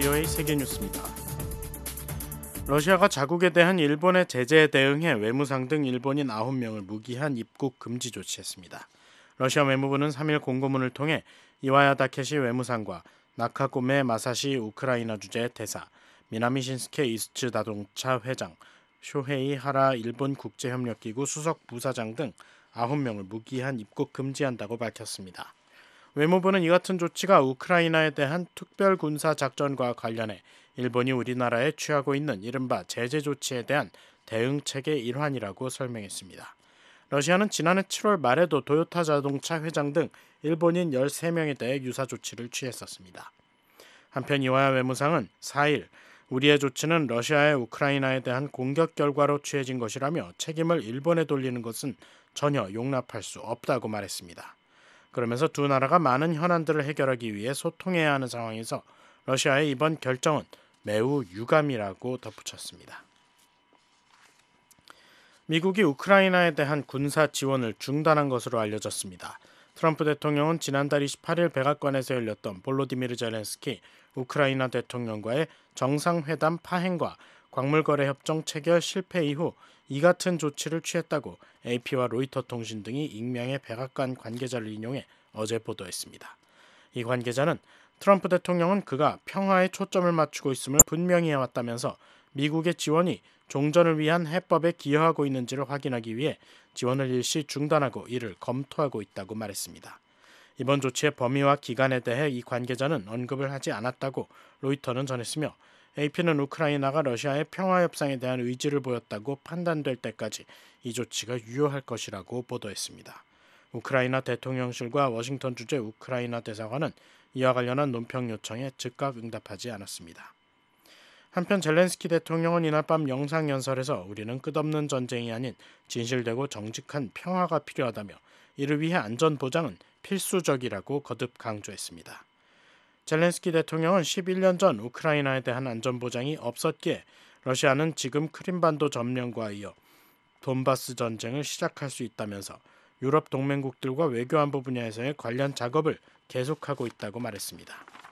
VOA 세계뉴스입니다. 러시아가 자국에 대한 일본의 제재에 대응해 외무상 등 일본인 9명을 무기한 입국 금지 조치했습니다. 러시아 외무부는 3일 공고문을 통해 이와야 다케시 외무상과 나카고메 마사시 우크라이나 주재 대사, 미나미 신스케 이스츠 자동차 회장, 쇼헤이 하라 일본 국제협력기구 수석 부사장 등 9명을 무기한 입국 금지한다고 밝혔습니다. 외무부는 이 같은 조치가 우크라이나에 대한 특별 군사 작전과 관련해 일본이 우리나라에 취하고 있는 이른바 제재 조치에 대한 대응책의 일환이라고 설명했습니다. 러시아는 지난해 7월 말에도 도요타 자동차 회장 등 일본인 13명에 대해 유사 조치를 취했었습니다. 한편 이와야 외무상은 4일 우리의 조치는 러시아의 우크라이나에 대한 공격 결과로 취해진 것이라며 책임을 일본에 돌리는 것은 전혀 용납할 수 없다고 말했습니다. 그러면서 두 나라가 많은 현안들을 해결하기 위해 소통해야 하는 상황에서 러시아의 이번 결정은 매우 유감이라고 덧붙였습니다. 미국이 우크라이나에 대한 군사 지원을 중단한 것으로 알려졌습니다. 트럼프 대통령은 지난달 28일 백악관에서 열렸던 볼로디미르 젤렌스키 우크라이나 대통령과의 정상회담 파행과 광물거래 협정 체결 실패 이후 이 같은 조치를 취했다고 AP와 로이터 통신 등이 익명의 백악관 관계자를 인용해 어제 보도했습니다. 이 관계자는 트럼프 대통령은 그가 평화에 초점을 맞추고 있음을 분명히 해왔다면서 미국의 지원이 종전을 위한 해법에 기여하고 있는지를 확인하기 위해 지원을 일시 중단하고 이를 검토하고 있다고 말했습니다. 이번 조치의 범위와 기간에 대해 이 관계자는 언급을 하지 않았다고 로이터는 전했으며 AP는 우크라이나가 러시아의 평화협상에 대한 의지를 보였다고 판단될 때까지 이 조치가 유효할 것이라고 보도했습니다. 우크라이나 대통령실과 워싱턴 주재 우크라이나 대사관은 이와 관련한 논평 요청에 즉각 응답하지 않았습니다. 한편 젤렌스키 대통령은 이날 밤 영상연설에서 우리는 끝없는 전쟁이 아닌 진실되고 정직한 평화가 필요하다며 이를 위해 안전보장은 필수적이라고 거듭 강조했습니다. 젤렌스키 대통령은 11년 전 우크라이나에 대한 안전보장이 없었기에 러시아는 지금 크림반도 점령과 이어 돈바스 전쟁을 시작할 수 있다면서 유럽 동맹국들과 외교안보 분야에서의 관련 작업을 계속하고 있다고 말했습니다.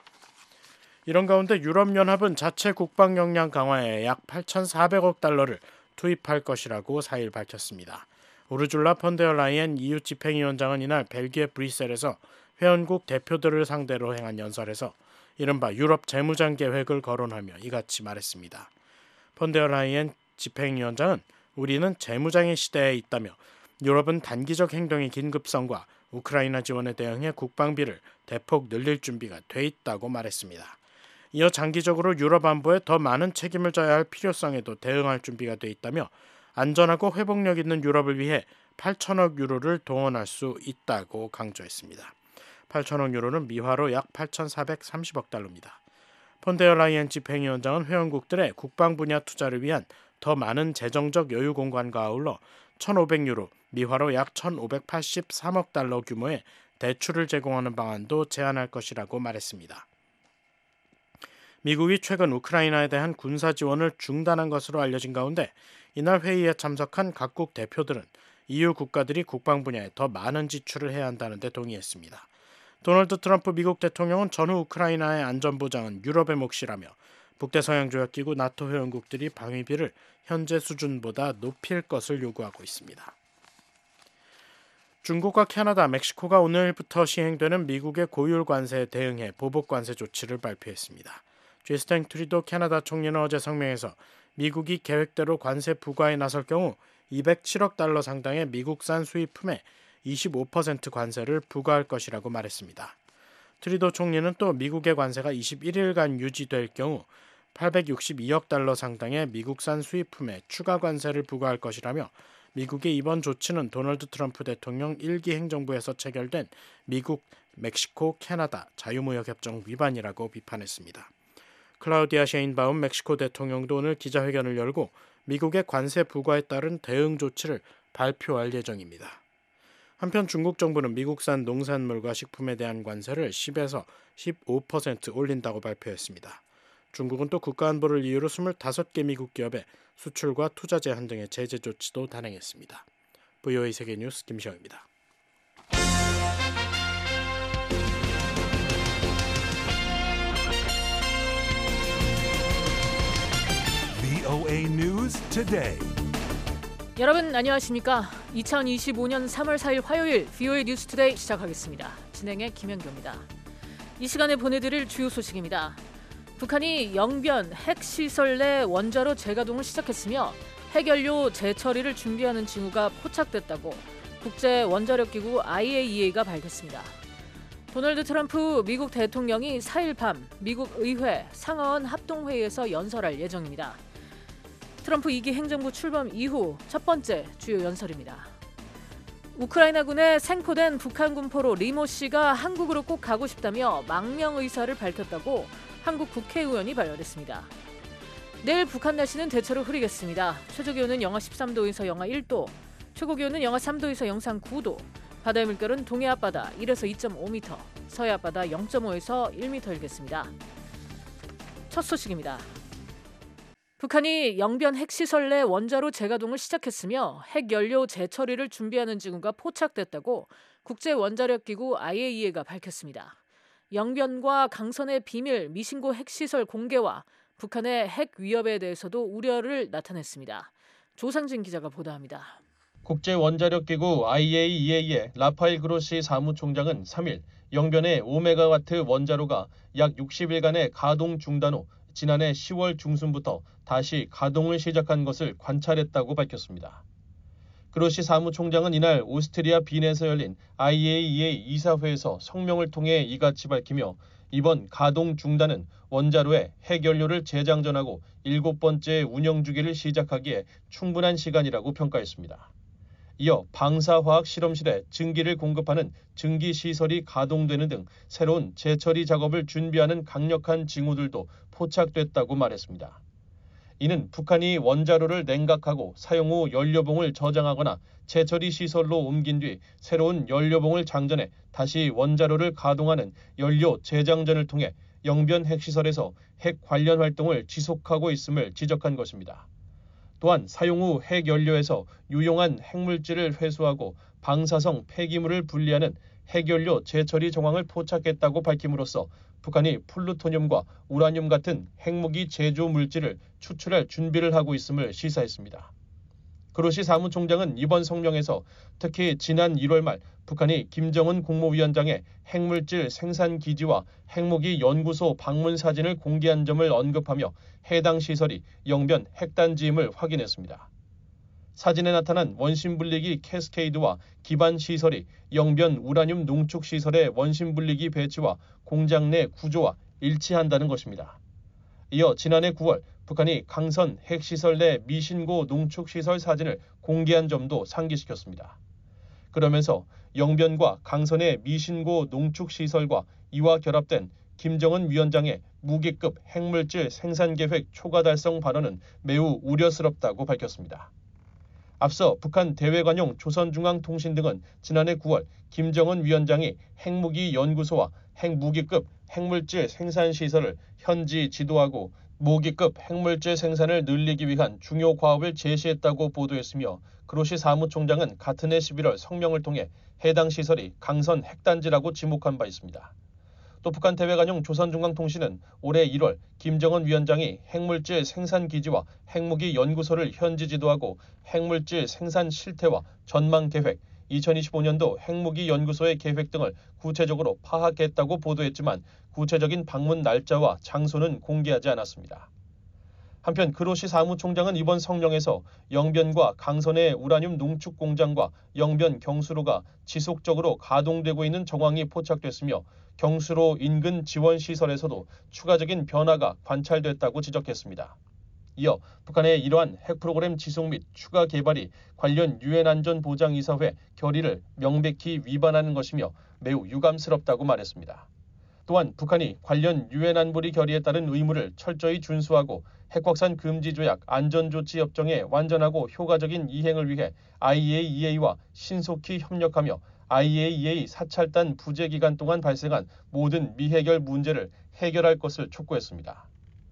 이런 가운데 유럽연합은 자체 국방 역량 강화에 약 8,400억 달러를 투입할 것이라고 4일 밝혔습니다. 우르줄라 폰데어라이엔 EU 집행위원장은 이날 벨기에 브뤼셀에서 회원국 대표들을 상대로 행한 연설에서 이른바 유럽 재무장 계획을 거론하며 이같이 말했습니다. 폰데어라이엔 집행위원장은 우리는 재무장의 시대에 있다며 유럽은 단기적 행동의 긴급성과 우크라이나 지원에 대응해 국방비를 대폭 늘릴 준비가 돼 있다고 말했습니다. 이어 장기적으로 유럽 안보에 더 많은 책임을 져야 할 필요성에도 대응할 준비가 돼 있다며 안전하고 회복력 있는 유럽을 위해 8천억 유로를 동원할 수 있다고 강조했습니다. 8천억 유로는 미화로 약 8,430억 달러입니다. 폰데어라이엔 집행위원장은 회원국들의 국방 분야 투자를 위한 더 많은 재정적 여유 공간과 아울러 1,500유로, 미화로 약 1,583억 달러 규모의 대출을 제공하는 방안도 제안할 것이라고 말했습니다. 미국이 최근 우크라이나에 대한 군사 지원을 중단한 것으로 알려진 가운데 이날 회의에 참석한 각국 대표들은 EU 국가들이 국방 분야에 더 많은 지출을 해야 한다는 데 동의했습니다. 도널드 트럼프 미국 대통령은 전후 우크라이나의 안전보장은 유럽의 몫이라며 북대서양조약기구 나토 회원국들이 방위비를 현재 수준보다 높일 것을 요구하고 있습니다. 중국과 캐나다, 멕시코가 오늘부터 시행되는 미국의 고율 관세에 대응해 보복 관세 조치를 발표했습니다. 제스틴 트루도 캐나다 총리는 어제 성명에서 미국이 계획대로 관세 부과에 나설 경우 207억 달러 상당의 미국산 수입품에 25% 관세를 부과할 것이라고 말했습니다. 트루도 총리는 또 미국의 관세가 21일간 유지될 경우 862억 달러 상당의 미국산 수입품에 추가 관세를 부과할 것이라며 미국의 이번 조치는 도널드 트럼프 대통령 1기 행정부에서 체결된 미국, 멕시코, 캐나다 자유무역협정 위반이라고 비판했습니다. 클라우디아 셰인바움 멕시코 대통령도 오늘 기자회견을 열고 미국의 관세 부과에 따른 대응 조치를 발표할 예정입니다. 한편 중국 정부는 미국산 농산물과 식품에 대한 관세를 10에서 15% 올린다고 발표했습니다. 중국은 또 국가안보를 이유로 25개 미국 기업의 수출과 투자 제한 등의 제재 조치도 단행했습니다. VOA 세계뉴스 김시영입니다. VOA News Today. 여러분 안녕하십니까? 2025년 3월 4일 화요일 VOA 뉴스 투데이 시작하겠습니다. 진행의 김현교입니다. 이 시간에 보내드릴 주요 소식입니다. 북한이 영변 핵시설 내 원자로 재가동을 시작했으며 핵연료 재처리를 준비하는 징후가 포착됐다고 국제원자력기구 IAEA가 밝혔습니다. 도널드 트럼프 미국 대통령이 4일 밤 미국 의회 상하원 합동회의에서 연설할 예정입니다. 트럼프 2기 행정부 출범 이후 첫 번째 주요 연설입니다. 우크라이나군에 생포된 북한 군포로 리모 씨가 한국으로 꼭 가고 싶다며 망명 의사를 밝혔다고 한국 국회의원이 발표했습니다. 내일 북한 날씨는 대체로 흐리겠습니다. 최저기온은 영하 13도에서 영하 1도, 최고기온은 영하 3도에서 영상 9도, 바다의 물결은 동해 앞바다 1에서 2.5m, 서해 앞바다 0.5에서 1m 일겠습니다. 첫 소식입니다. 북한이 영변 핵시설 내 원자로 재가동을 시작했으며 핵연료 재처리를 준비하는 징후가 포착됐다고 국제원자력기구 IAEA가 밝혔습니다. 영변과 강선의 비밀 미신고 핵시설 공개와 북한의 핵 위협에 대해서도 우려를 나타냈습니다. 조상진 기자가 보도합니다. 국제원자력기구 IAEA의 라파엘 그로시 사무총장은 3일 영변의 5메가와트 원자로가 약 60일간의 가동 중단 후 지난해 10월 중순부터 다시 가동을 시작한 것을 관찰했다고 밝혔습니다. 그로시 사무총장은 이날 오스트리아 빈에서 열린 IAEA 이사회에서 성명을 통해 이같이 밝히며 이번 가동 중단은 원자로에 핵연료를 재장전하고 7번째 운영 주기를 시작하기에 충분한 시간이라고 평가했습니다. 이어 방사화학 실험실에 증기를 공급하는 증기시설이 가동되는 등 새로운 재처리 작업을 준비하는 강력한 징후들도 포착됐다고 말했습니다. 이는 북한이 원자로를 냉각하고 사용 후 연료봉을 저장하거나 재처리 시설로 옮긴 뒤 새로운 연료봉을 장전해 다시 원자로를 가동하는 연료 재장전을 통해 영변 핵시설에서 핵 관련 활동을 지속하고 있음을 지적한 것입니다. 또한 사용 후 핵연료에서 유용한 핵물질을 회수하고 방사성 폐기물을 분리하는 핵연료 재처리 정황을 포착했다고 밝힘으로써 북한이 플루토늄과 우라늄 같은 핵무기 제조 물질을 추출할 준비를 하고 있음을 시사했습니다. 그로시 사무총장은 이번 성명에서 특히 지난 1월 말 북한이 김정은 국무위원장의 핵물질 생산 기지와 핵무기 연구소 방문 사진을 공개한 점을 언급하며 해당 시설이 영변 핵단지임을 확인했습니다. 사진에 나타난 원심 분리기 캐스케이드와 기반 시설이 영변 우라늄 농축 시설의 원심 분리기 배치와 공장 내 구조와 일치한다는 것입니다. 이어 지난해 9월 북한이 강선 핵시설 내 미신고 농축시설 사진을 공개한 점도 상기시켰습니다. 그러면서 영변과 강선의 미신고 농축시설과 이와 결합된 김정은 위원장의 무기급 핵물질 생산계획 초과 달성 발언은 매우 우려스럽다고 밝혔습니다. 앞서 북한 대외관용 조선중앙통신 등은 지난해 9월 김정은 위원장이 핵무기 연구소와 핵무기급 핵물질 생산시설을 현지 지도하고 무기급 핵물질 생산을 늘리기 위한 중요 과업을 제시했다고 보도했으며 그로시 사무총장은 같은 해 11월 성명을 통해 해당 시설이 강선 핵단지라고 지목한 바 있습니다. 또 북한 대외관용 조선중앙통신은 올해 1월 김정은 위원장이 핵물질 생산 기지와 핵무기 연구소를 현지 지도하고 핵물질 생산 실태와 전망 계획, 2025년도 핵무기 연구소의 계획 등을 구체적으로 파악했다고 보도했지만 구체적인 방문 날짜와 장소는 공개하지 않았습니다. 한편 그로시 사무총장은 이번 성명에서 영변과 강선의 우라늄 농축 공장과 영변 경수로가 지속적으로 가동되고 있는 정황이 포착됐으며 경수로 인근 지원시설에서도 추가적인 변화가 관찰됐다고 지적했습니다. 이어 북한의 이러한 핵 프로그램 지속 및 추가 개발이 관련 유엔 안전보장이사회 결의를 명백히 위반하는 것이며 매우 유감스럽다고 말했습니다. 또한 북한이 관련 유엔 안보리 결의에 따른 의무를 철저히 준수하고 핵확산 금지 조약 안전조치 협정의 완전하고 효과적인 이행을 위해 IAEA와 신속히 협력하며 IAEA 사찰단 부재 기간 동안 발생한 모든 미해결 문제를 해결할 것을 촉구했습니다.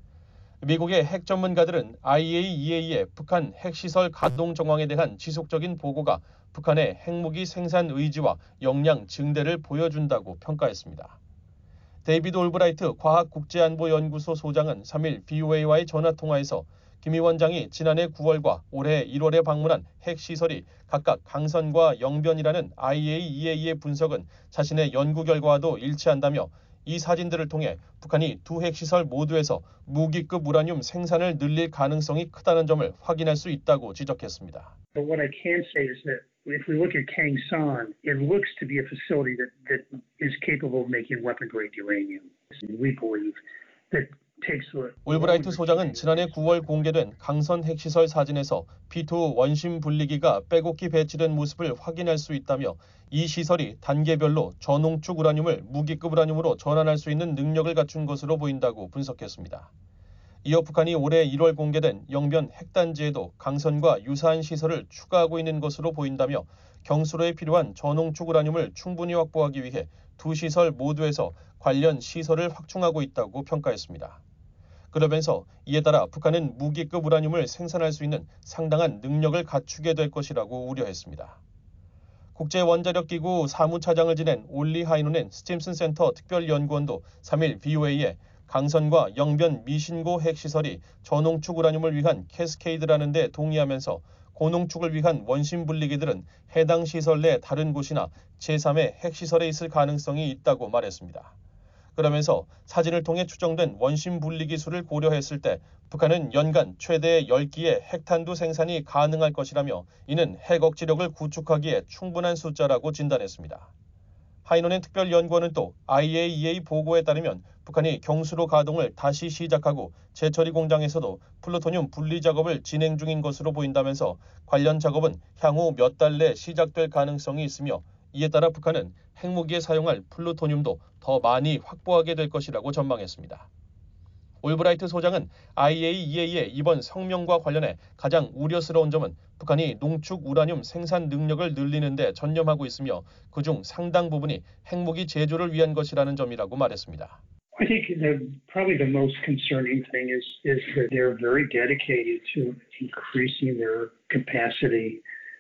미국의 핵 전문가들은 IAEA의 북한 핵시설 가동 정황에 대한 지속적인 보고가 북한의 핵무기 생산 의지와 역량 증대를 보여준다고 평가했습니다. 데이비드 올브라이트 과학국제안보연구소 소장은 3일 BOA와의 전화통화에서 김 위원장이 지난해 9월과 올해 1월에 방문한 핵시설이 각각 강선과 영변이라는 IAEA의 분석은 자신의 연구 결과와도 일치한다며 이 사진들을 통해 북한이 두 핵시설 모두에서 무기급 우라늄 생산을 늘릴 가능성이 크다는 점을 확인할 수 있다고 지적했습니다. But what I can say is that if we look at Kangsan, it looks to be a facility that is capable of making weapon-grade uranium. We believe that 올브라이트 소장은 지난해 9월 공개된 강선 핵시설 사진에서 P2 원심 분리기가 빼곡히 배치된 모습을 확인할 수 있다며 이 시설이 단계별로 저농축 우라늄을 무기급 우라늄으로 전환할 수 있는 능력을 갖춘 것으로 보인다고 분석했습니다. 이어 북한이 올해 1월 공개된 영변 핵단지에도 강선과 유사한 시설을 추가하고 있는 것으로 보인다며 경수로에 필요한 저농축 우라늄을 충분히 확보하기 위해 두 시설 모두에서 관련 시설을 확충하고 있다고 평가했습니다. 그러면서 이에 따라 북한은 무기급 우라늄을 생산할 수 있는 상당한 능력을 갖추게 될 것이라고 우려했습니다. 국제원자력기구 사무차장을 지낸 올리 하이노넨 스팀슨 센터 특별연구원도 3일 VOA에 강선과 영변 미신고 핵시설이 저농축 우라늄을 위한 캐스케이드라는 데 동의하면서 고농축을 위한 원심 분리기들은 해당 시설 내 다른 곳이나 제3의 핵시설에 있을 가능성이 있다고 말했습니다. 그러면서 사진을 통해 추정된 원심 분리기 수를 고려했을 때 북한은 연간 최대 10기의 핵탄두 생산이 가능할 것이라며 이는 핵 억지력을 구축하기에 충분한 숫자라고 진단했습니다. 하이노넨 특별연구원은 또 IAEA 보고에 따르면 북한이 경수로 가동을 다시 시작하고 재처리 공장에서도 플루토늄 분리 작업을 진행 중인 것으로 보인다면서 관련 작업은 향후 몇 달 내 시작될 가능성이 있으며 이에 따라 북한은 핵무기에 사용할 플루토늄도 더 많이 확보하게 될 것이라고 전망했습니다. 올브라이트 소장은 IAEA의 이번 성명과 관련해 가장 우려스러운 점은 북한이 농축 우라늄 생산 능력을 늘리는 데 전념하고 있으며 그중 상당 부분이 핵무기 제조를 위한 것이라는 점이라고 말했습니다. I think probably the most concerning thing is that they're very dedicated to increasing their capacity.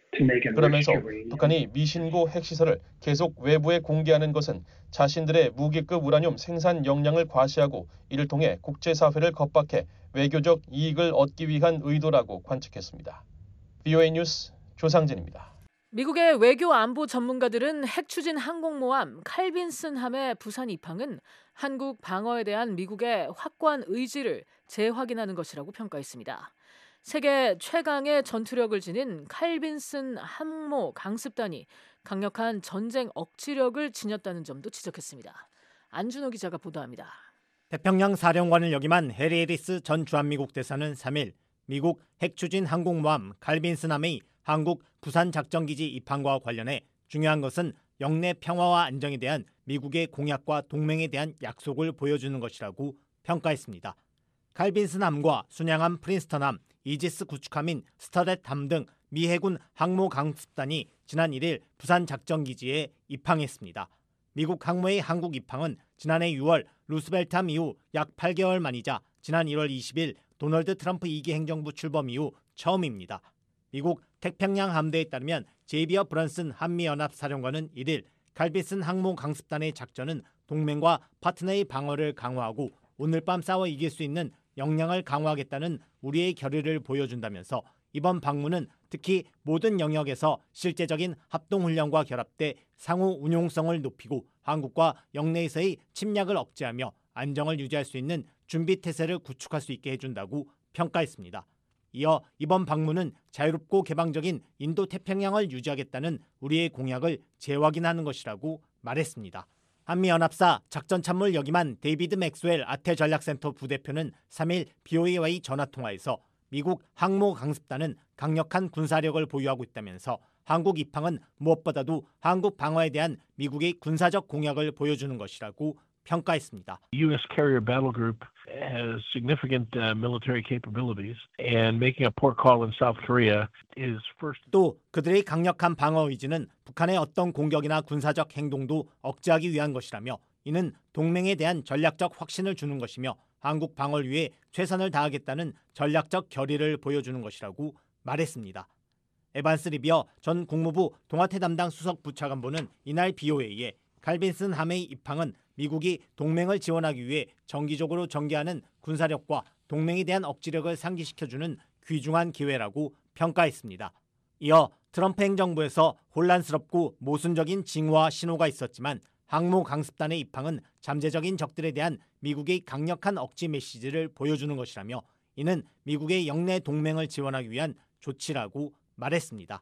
그러면서 북한이 미신고 핵시설을 계속 외부에 공개하는 것은 자신들의 무기급 우라늄 생산 역량을 과시하고 이를 통해 국제사회를 겁박해 외교적 이익을 얻기 위한 의도라고 관측했습니다. VOA 뉴스 조상진입니다. 미국의 외교 안보 전문가들은 핵추진 항공모함 칼빈슨함의 부산 입항은 한국 방어에 대한 미국의 확고한 의지를 재확인하는 것이라고 평가했습니다. 세계 최강의 전투력을 지닌 칼빈슨 항모 강습단이 강력한 전쟁 억지력을 지녔다는 점도 지적했습니다. 안준호 기자가 보도합니다. 태평양 사령관을 역임한 해리 해리스 전 주한미국 대사는 3일 미국 핵추진 항공모함 칼빈슨함의 한국 부산 작전기지 입항과 관련해 중요한 것은 영내 평화와 안정에 대한 미국의 공약과 동맹에 대한 약속을 보여주는 것이라고 평가했습니다. 칼빈슨함과 순양함 프린스턴함, 이지스 구축함인 스터댓함 등 미 해군 항모 강습단이 지난 1일 부산 작전기지에 입항했습니다. 미국 항모의 한국 입항은 지난해 6월 루스벨트함 이후 약 8개월 만이자 지난 1월 20일 도널드 트럼프 2기 행정부 출범 이후 처음입니다. 미국 태평양 함대에 따르면 제이비어 브런슨 한미연합사령관은 1일 칼빈슨 항모 강습단의 작전은 동맹과 파트너의 방어를 강화하고 오늘 밤 싸워 이길 수 있는 역량을 강화하겠다는 우리의 결의를 보여준다면서 이번 방문은 특히 모든 영역에서 실제적인 합동훈련과 결합돼 상호 운용성을 높이고 한국과 영내에서의 침략을 억제하며 안정을 유지할 수 있는 준비태세를 구축할 수 있게 해준다고 평가했습니다. 이어 이번 방문은 자유롭고 개방적인 인도태평양을 유지하겠다는 우리의 공약을 재확인하는 것이라고 말했습니다. 한미연합사 작전참모를 역임한 데이비드 맥스웰 아태전략센터 부대표는 3일 BOA와의 전화통화에서 미국 항모 강습단은 강력한 군사력을 보유하고 있다면서 한국 입항은 무엇보다도 한국 방어에 대한 미국의 군사적 공약을 보여주는 것이라고 평가했습니다. U.S. Carrier Battle Group has significant military capabilities, and making a port call in South Korea is first. 또 그들의 강력한 방어 의지는 북한의 어떤 공격이나 군사적 행동도 억제하기 위한 것이라며 이는 동맹에 대한 전략적 확신을 주는 것이며 한국 방어를 위해 최선을 다하겠다는 전략적 결의를 보여주는 것이라고 말했습니다. 에반스 리비어 전 국무부 동아태 담당 수석 부차관보는 이날 BOA에 칼빈슨 함의 입항은 미국이 동맹을 지원하기 위해 정기적으로 전개하는 군사력과 동맹에 대한 억지력을 상기시켜주는 귀중한 기회라고 평가했습니다. 이어 트럼프 행정부에서 혼란스럽고 모순적인 징후와 신호가 있었지만 항모 강습단의 입항은 잠재적인 적들에 대한 미국의 강력한 억지 메시지를 보여주는 것이라며 이는 미국의 영내 동맹을 지원하기 위한 조치라고 말했습니다.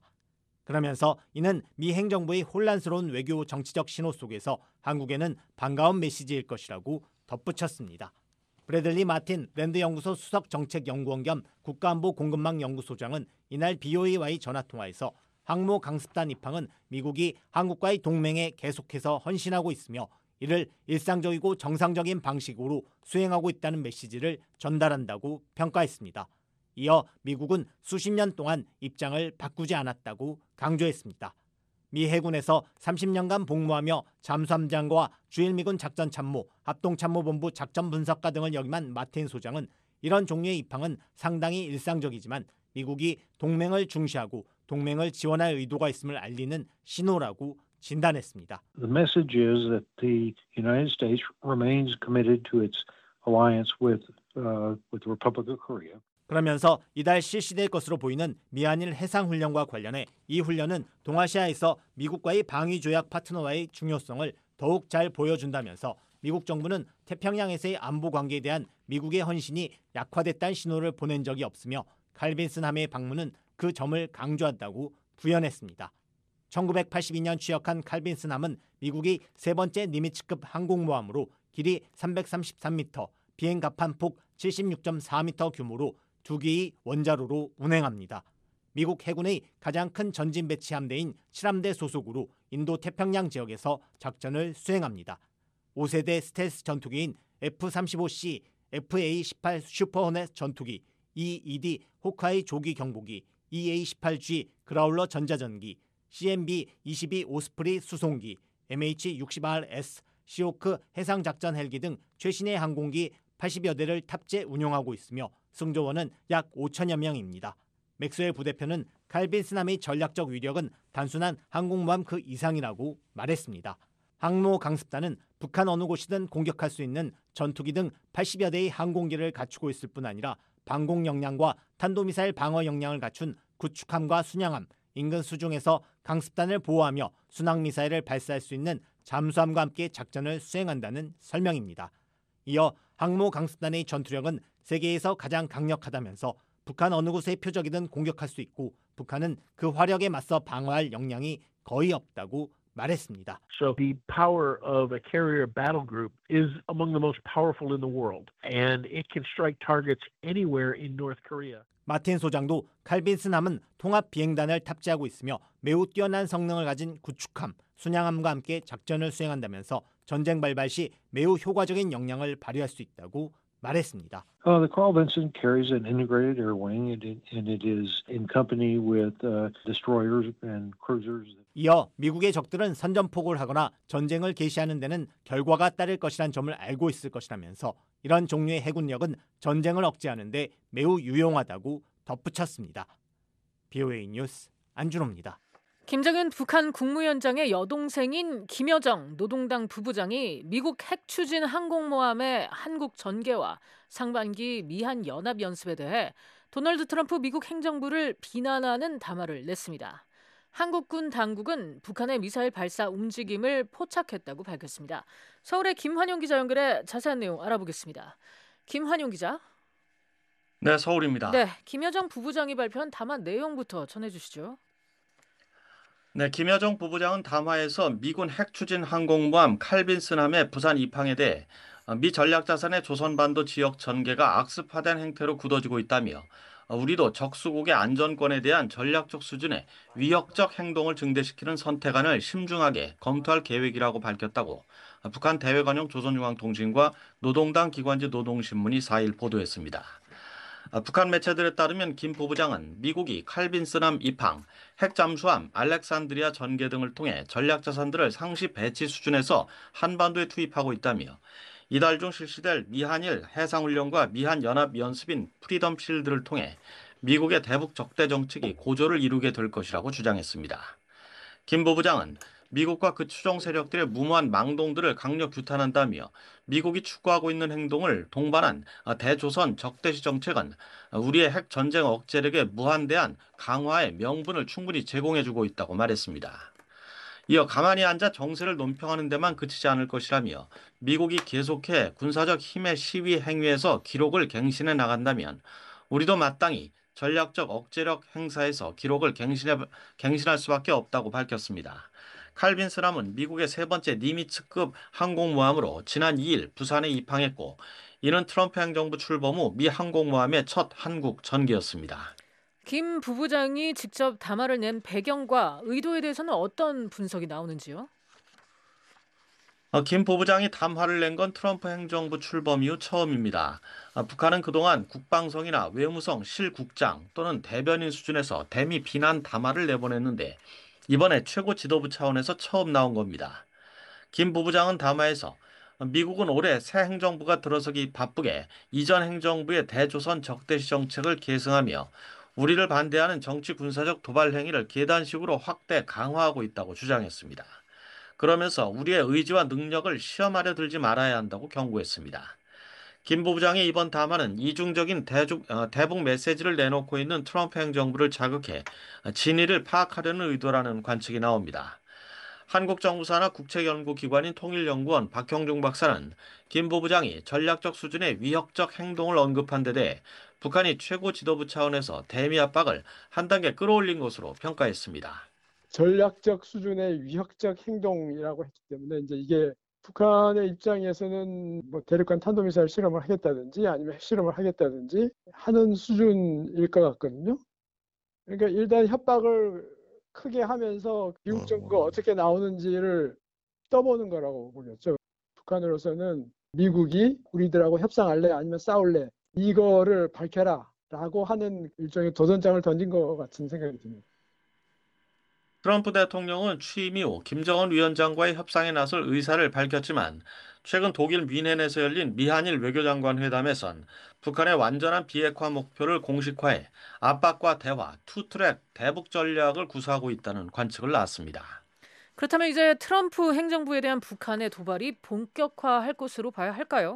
그러면서 이는 미 행정부의 혼란스러운 외교 정치적 신호 속에서 한국에는 반가운 메시지일 것이라고 덧붙였습니다. 브래들리 마틴 랜드 연구소 수석 정책연구원 겸 국가안보 공급망 연구소장은 이날 BOA와의 전화통화에서 항모 강습단 입항은 미국이 한국과의 동맹에 계속해서 헌신하고 있으며 이를 일상적이고 정상적인 방식으로 수행하고 있다는 메시지를 전달한다고 평가했습니다. 이어 미국은 수십 년 동안 입장을 바꾸지 않았다고 강조했습니다. 미 해군에서 30년간 복무하며 잠수함장과 주일미군 작전참모, 합동참모본부 작전분석가 등을 역임한 마틴 소장은 이런 종류의 입항은 상당히 일상적이지만 미국이 동맹을 중시하고 동맹을 지원할 의도가 있음을 알리는 신호라고 진단했습니다. The message is that the United States remains committed to its alliance with the Republic of Korea. 그러면서 이달 실시될 것으로 보이는 미한일 해상훈련과 관련해 이 훈련은 동아시아에서 미국과의 방위조약 파트너와의 중요성을 더욱 잘 보여준다면서 미국 정부는 태평양에서의 안보 관계에 대한 미국의 헌신이 약화됐다는 신호를 보낸 적이 없으며 칼빈슨 함의 방문은 그 점을 강조한다고 부연했습니다. 1982년 취역한 칼빈슨 함은 미국의 세 번째 니미츠급 항공모함으로 길이 333m, 비행 갑판폭 76.4m 규모로 2기의 원자로로 운행합니다. 미국 해군의 가장 큰 전진 배치 함대인 7함대 소속으로 인도 태평양 지역에서 작전을 수행합니다. 5세대 스텔스 전투기인 F-35C, FA-18 슈퍼호넷 전투기, E-2D 호카이 조기 경보기, EA-18G 그라울러 전자전기, CMB-22 오스프리 수송기, MH-60RS 시호크 해상작전 헬기 등 최신의 항공기 80여 대를 탑재 운용하고 있으며 승조원은 약 5천여 명입니다. 맥스웰 부대표는 칼빈슨함의 전략적 위력은 단순한 항공모함 그 이상이라고 말했습니다. 항모 강습단은 북한 어느 곳이든 공격할 수 있는 전투기 등 80여 대의 항공기를 갖추고 있을 뿐 아니라 방공 역량과 탄도미사일 방어 역량을 갖춘 구축함과 순양함, 인근 수중에서 강습단을 보호하며 순항미사일을 발사할 수 있는 잠수함과 함께 작전을 수행한다는 설명입니다. 이어 항모 강습단의 전투력은 세계에서 가장 강력하다면서 북한 어느 곳의 표적이든 공격할 수 있고 북한은 그 화력에 맞서 방어할 역량이 거의 없다고 말했습니다. So the power of a carrier battle group is among the most powerful in the world, and it can strike targets anywhere in North Korea. 마틴 소장도 칼빈슨함은 통합 비행단을 탑재하고 있으며 매우 뛰어난 성능을 가진 구축함, 순양함과 함께 작전을 수행한다면서 전쟁 발발 시 매우 효과적인 역량을 발휘할 수 있다고 말했습니다. The Carl Vinson carries an integrated air wing, and it is in company with destroyers and cruisers. 이어 미국의 적들은 선전포고를 하거나 전쟁을 개시하는 데는 결과가 따를 것이란 점을 알고 있을 것이라면서 이런 종류의 해군력은 전쟁을 억제하는 데 매우 유용하다고 덧붙였습니다. BOA 뉴스 안준호입니다. 김정은 북한 국무위원장의 여동생인 김여정 노동당 부부장이 미국 핵 추진 항공모함의 한국 전개와 상반기 미한 연합 연습에 대해 도널드 트럼프 미국 행정부를 비난하는 담화를 냈습니다. 한국군 당국은 북한의 미사일 발사 움직임을 포착했다고 밝혔습니다. 서울의 김환용 기자 연결해 자세한 내용 알아보겠습니다. 김환용 기자. 네, 서울입니다. 네, 김여정 부부장이 발표한 담화 내용부터 전해주시죠. 네, 김여정 부부장은 담화에서 미군 핵 추진 항공모함 칼빈슨함의 부산 입항에 대해 미 전략자산의 조선반도 지역 전개가 악습화된 행태로 굳어지고 있다며 우리도 적수국의 안전권에 대한 전략적 수준의 위협적 행동을 증대시키는 선택안을 심중하게 검토할 계획이라고 밝혔다고 북한 대외관용 조선중앙통신과 노동당 기관지 노동신문이 4일 보도했습니다. 북한 매체들에 따르면 김 부부장은 미국이 칼빈슨함 입항, 핵잠수함, 알렉산드리아 전개 등을 통해 전략자산들을 상시 배치 수준에서 한반도에 투입하고 있다며 이달 중 실시될 미한일 해상훈련과 미한연합연습인 프리덤 실드를 통해 미국의 대북 적대 정책이 고조를 이루게 될 것이라고 주장했습니다. 김 부부장은 미국과 그 추종 세력들의 무모한 망동들을 강력 규탄한다며 미국이 추구하고 있는 행동을 동반한 대조선 적대시 정책은 우리의 핵 전쟁 억제력에 무한대한 강화의 명분을 충분히 제공해주고 있다고 말했습니다. 이어 가만히 앉아 정세를 논평하는 데만 그치지 않을 것이라며 미국이 계속해 군사적 힘의 시위 행위에서 기록을 갱신해 나간다면 우리도 마땅히 전략적 억제력 행사에서 기록을 갱신할 수밖에 없다고 밝혔습니다. 칼빈 스남은 미국의 세 번째 니미츠급 항공모함으로 지난 2일 부산에 입항했고 이는 트럼프 행정부 출범 후 미 항공모함의 첫 한국 전기였습니다. 김 부부장이 직접 담화를 낸 배경과 의도에 대해서는 어떤 분석이 나오는지요? 김 부부장이 담화를 낸 건 트럼프 행정부 출범 이후 처음입니다. 북한은 그동안 국방성이나 외무성 실국장 또는 대변인 수준에서 대미 비난 담화를 내보냈는데 이번에 최고 지도부 차원에서 처음 나온 겁니다. 김 부부장은 담화에서 미국은 올해 새 행정부가 들어서기 바쁘게 이전 행정부의 대조선 적대시 정책을 계승하며 우리를 반대하는 정치 군사적 도발 행위를 계단식으로 확대 강화하고 있다고 주장했습니다. 그러면서 우리의 의지와 능력을 시험하려 들지 말아야 한다고 경고했습니다. 김 부부장의 이번 담화는 이중적인 대북 메시지를 내놓고 있는 트럼프 행정부를 자극해 진위를 파악하려는 의도라는 관측이 나옵니다. 한국정부사나 국책연구기관인 통일연구원 박형중 박사는 김 부부장이 전략적 수준의 위협적 행동을 언급한 데 대해 북한이 최고 지도부 차원에서 대미 압박을 한 단계 끌어올린 것으로 평가했습니다. 전략적 수준의 위협적 행동이라고 했기 때문에 이제 이게 북한의 입장에서는 뭐 대륙간 탄도미사일 실험을 하겠다든지 아니면 핵실험을 하겠다든지 하는 수준일 것 같거든요. 그러니까 일단 협박을 크게 하면서 미국 정부가 어떻게 나오는지를 떠보는 거라고 보겠죠. 북한으로서는 미국이 우리들하고 협상할래 아니면 싸울래 이거를 밝혀라 라고 하는 일종의 도전장을 던진 것 같은 생각이 듭니다. 트럼프 대통령은 취임 이후 김정은 위원장과의 협상에 나설 의사를 밝혔지만 최근 독일 뮌헨에서 열린 미한일 외교장관 회담에선 북한의 완전한 비핵화 목표를 공식화해 압박과 대화, 투트랙 대북 전략을 구사하고 있다는 관측을 낳았습니다. 그렇다면 이제 트럼프 행정부에 대한 북한의 도발이 본격화할 것으로 봐야 할까요?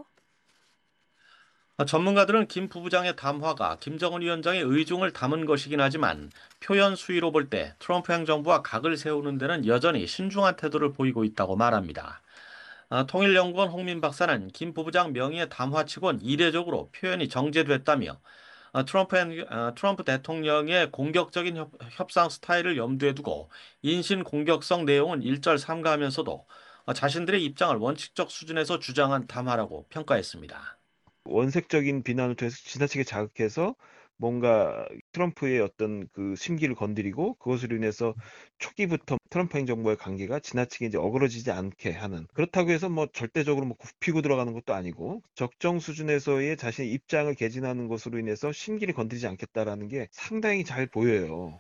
전문가들은 김 부부장의 담화가 김정은 위원장의 의중을 담은 것이긴 하지만 표현 수위로 볼 때 트럼프 행정부와 각을 세우는 데는 여전히 신중한 태도를 보이고 있다고 말합니다. 통일연구원 홍민 박사는 김 부부장 명의의 담화치곤 이례적으로 표현이 정제됐다며 트럼프 대통령의 공격적인 협상 스타일을 염두에 두고 인신 공격성 내용은 일절삼가하면서도 자신들의 입장을 원칙적 수준에서 주장한 담화라고 평가했습니다. 원색적인 비난을 통해서 지나치게 자극해서 뭔가 트럼프의 어떤 그 심기를 건드리고 그것으로 인해서 초기부터 트럼프 행정부의 관계가 지나치게 이제 어그러지지 않게 하는, 그렇다고 해서 뭐 절대적으로 뭐 굽히고 들어가는 것도 아니고 적정 수준에서의 자신의 입장을 개진하는 것으로 인해서 심기를 건드리지 않겠다라는 게 상당히 잘 보여요.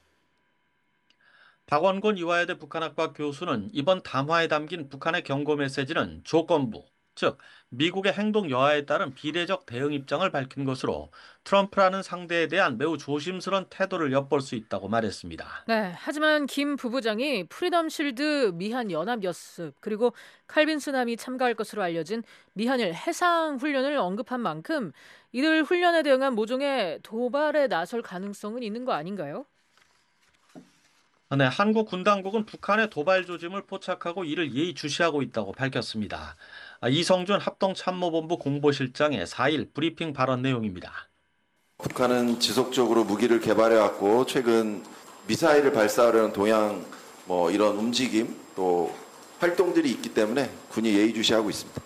박원곤 이화여대 북한학과 교수는 이번 담화에 담긴 북한의 경고 메시지는 조건부, 즉 미국의 행동 여하에 따른 비례적 대응 입장을 밝힌 것으로 트럼프라는 상대에 대한 매우 조심스러운 태도를 엿볼 수 있다고 말했습니다. 네, 하지만 김 부부장이 프리덤 실드 미한 연합 여습 그리고 칼빈 스남이 참가할 것으로 알려진 미한일 해상 훈련을 언급한 만큼 이들 훈련에 대응한 모종의 도발에 나설 가능성은 있는 거 아닌가요? 네, 한국 군 당국은 북한의 도발 조짐을 포착하고 이를 예의주시하고 있다고 밝혔습니다. 이성준 합동참모본부 공보실장의 4일 브리핑 발언 내용입니다. 북한은 지속적으로 무기를 개발해왔고 최근 미사일을 발사하려는 동향 이런 움직임 또 활동들이 있기 때문에 군이 예의주시하고 있습니다.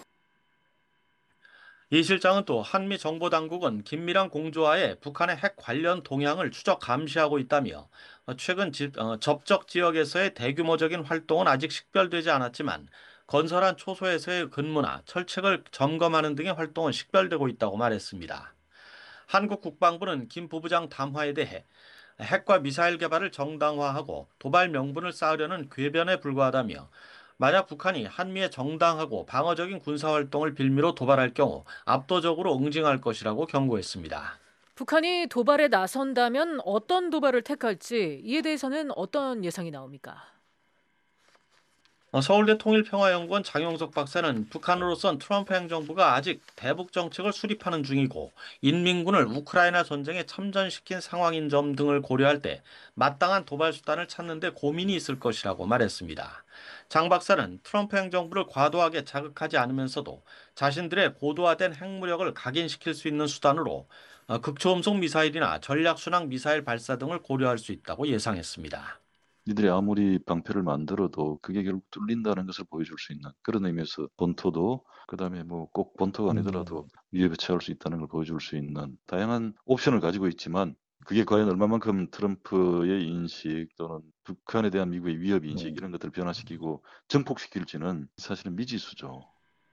이 실장은 또 한미 정보당국은 긴밀한 공조하에 북한의 핵 관련 동향을 추적 감시하고 있다며 최근 접적 지역에서의 대규모적인 활동은 아직 식별되지 않았지만 건설한 초소에서의 근무나 철책을 점검하는 등의 활동은 식별되고 있다고 말했습니다. 한국 국방부는 김 부부장 담화에 대해 핵과 미사일 개발을 정당화하고 도발 명분을 쌓으려는 궤변에 불과하다며 만약 북한이 한미의 정당하고 방어적인 군사활동을 빌미로 도발할 경우 압도적으로 응징할 것이라고 경고했습니다. 북한이 도발에 나선다면 어떤 도발을 택할지 이에 대해서는 어떤 예상이 나옵니까? 서울대 통일평화연구원 장용석 박사는 북한으로선 트럼프 행정부가 아직 대북 정책을 수립하는 중이고 인민군을 우크라이나 전쟁에 참전시킨 상황인 점 등을 고려할 때 마땅한 도발 수단을 찾는 데 고민이 있을 것이라고 말했습니다. 장 박사는 트럼프 행정부를 과도하게 자극하지 않으면서도 자신들의 고도화된 핵무력을 각인시킬 수 있는 수단으로 극초음속 미사일이나 전략순항 미사일 발사 등을 고려할 수 있다고 예상했습니다. 이들이 아무리 방패를 만들어도 그게 결국 뚫린다는 것을 보여줄 수 있는 그런 의미에서 본토도 그다음에 뭐 꼭 본토가 아니더라도 위협에 처할 수 있다는 걸 보여줄 수 있는 다양한 옵션을 가지고 있지만 그게 과연 얼마만큼 트럼프의 인식 또는 북한에 대한 미국의 위협 인식 이런 것들을 변화시키고 증폭시킬지는 사실은 미지수죠.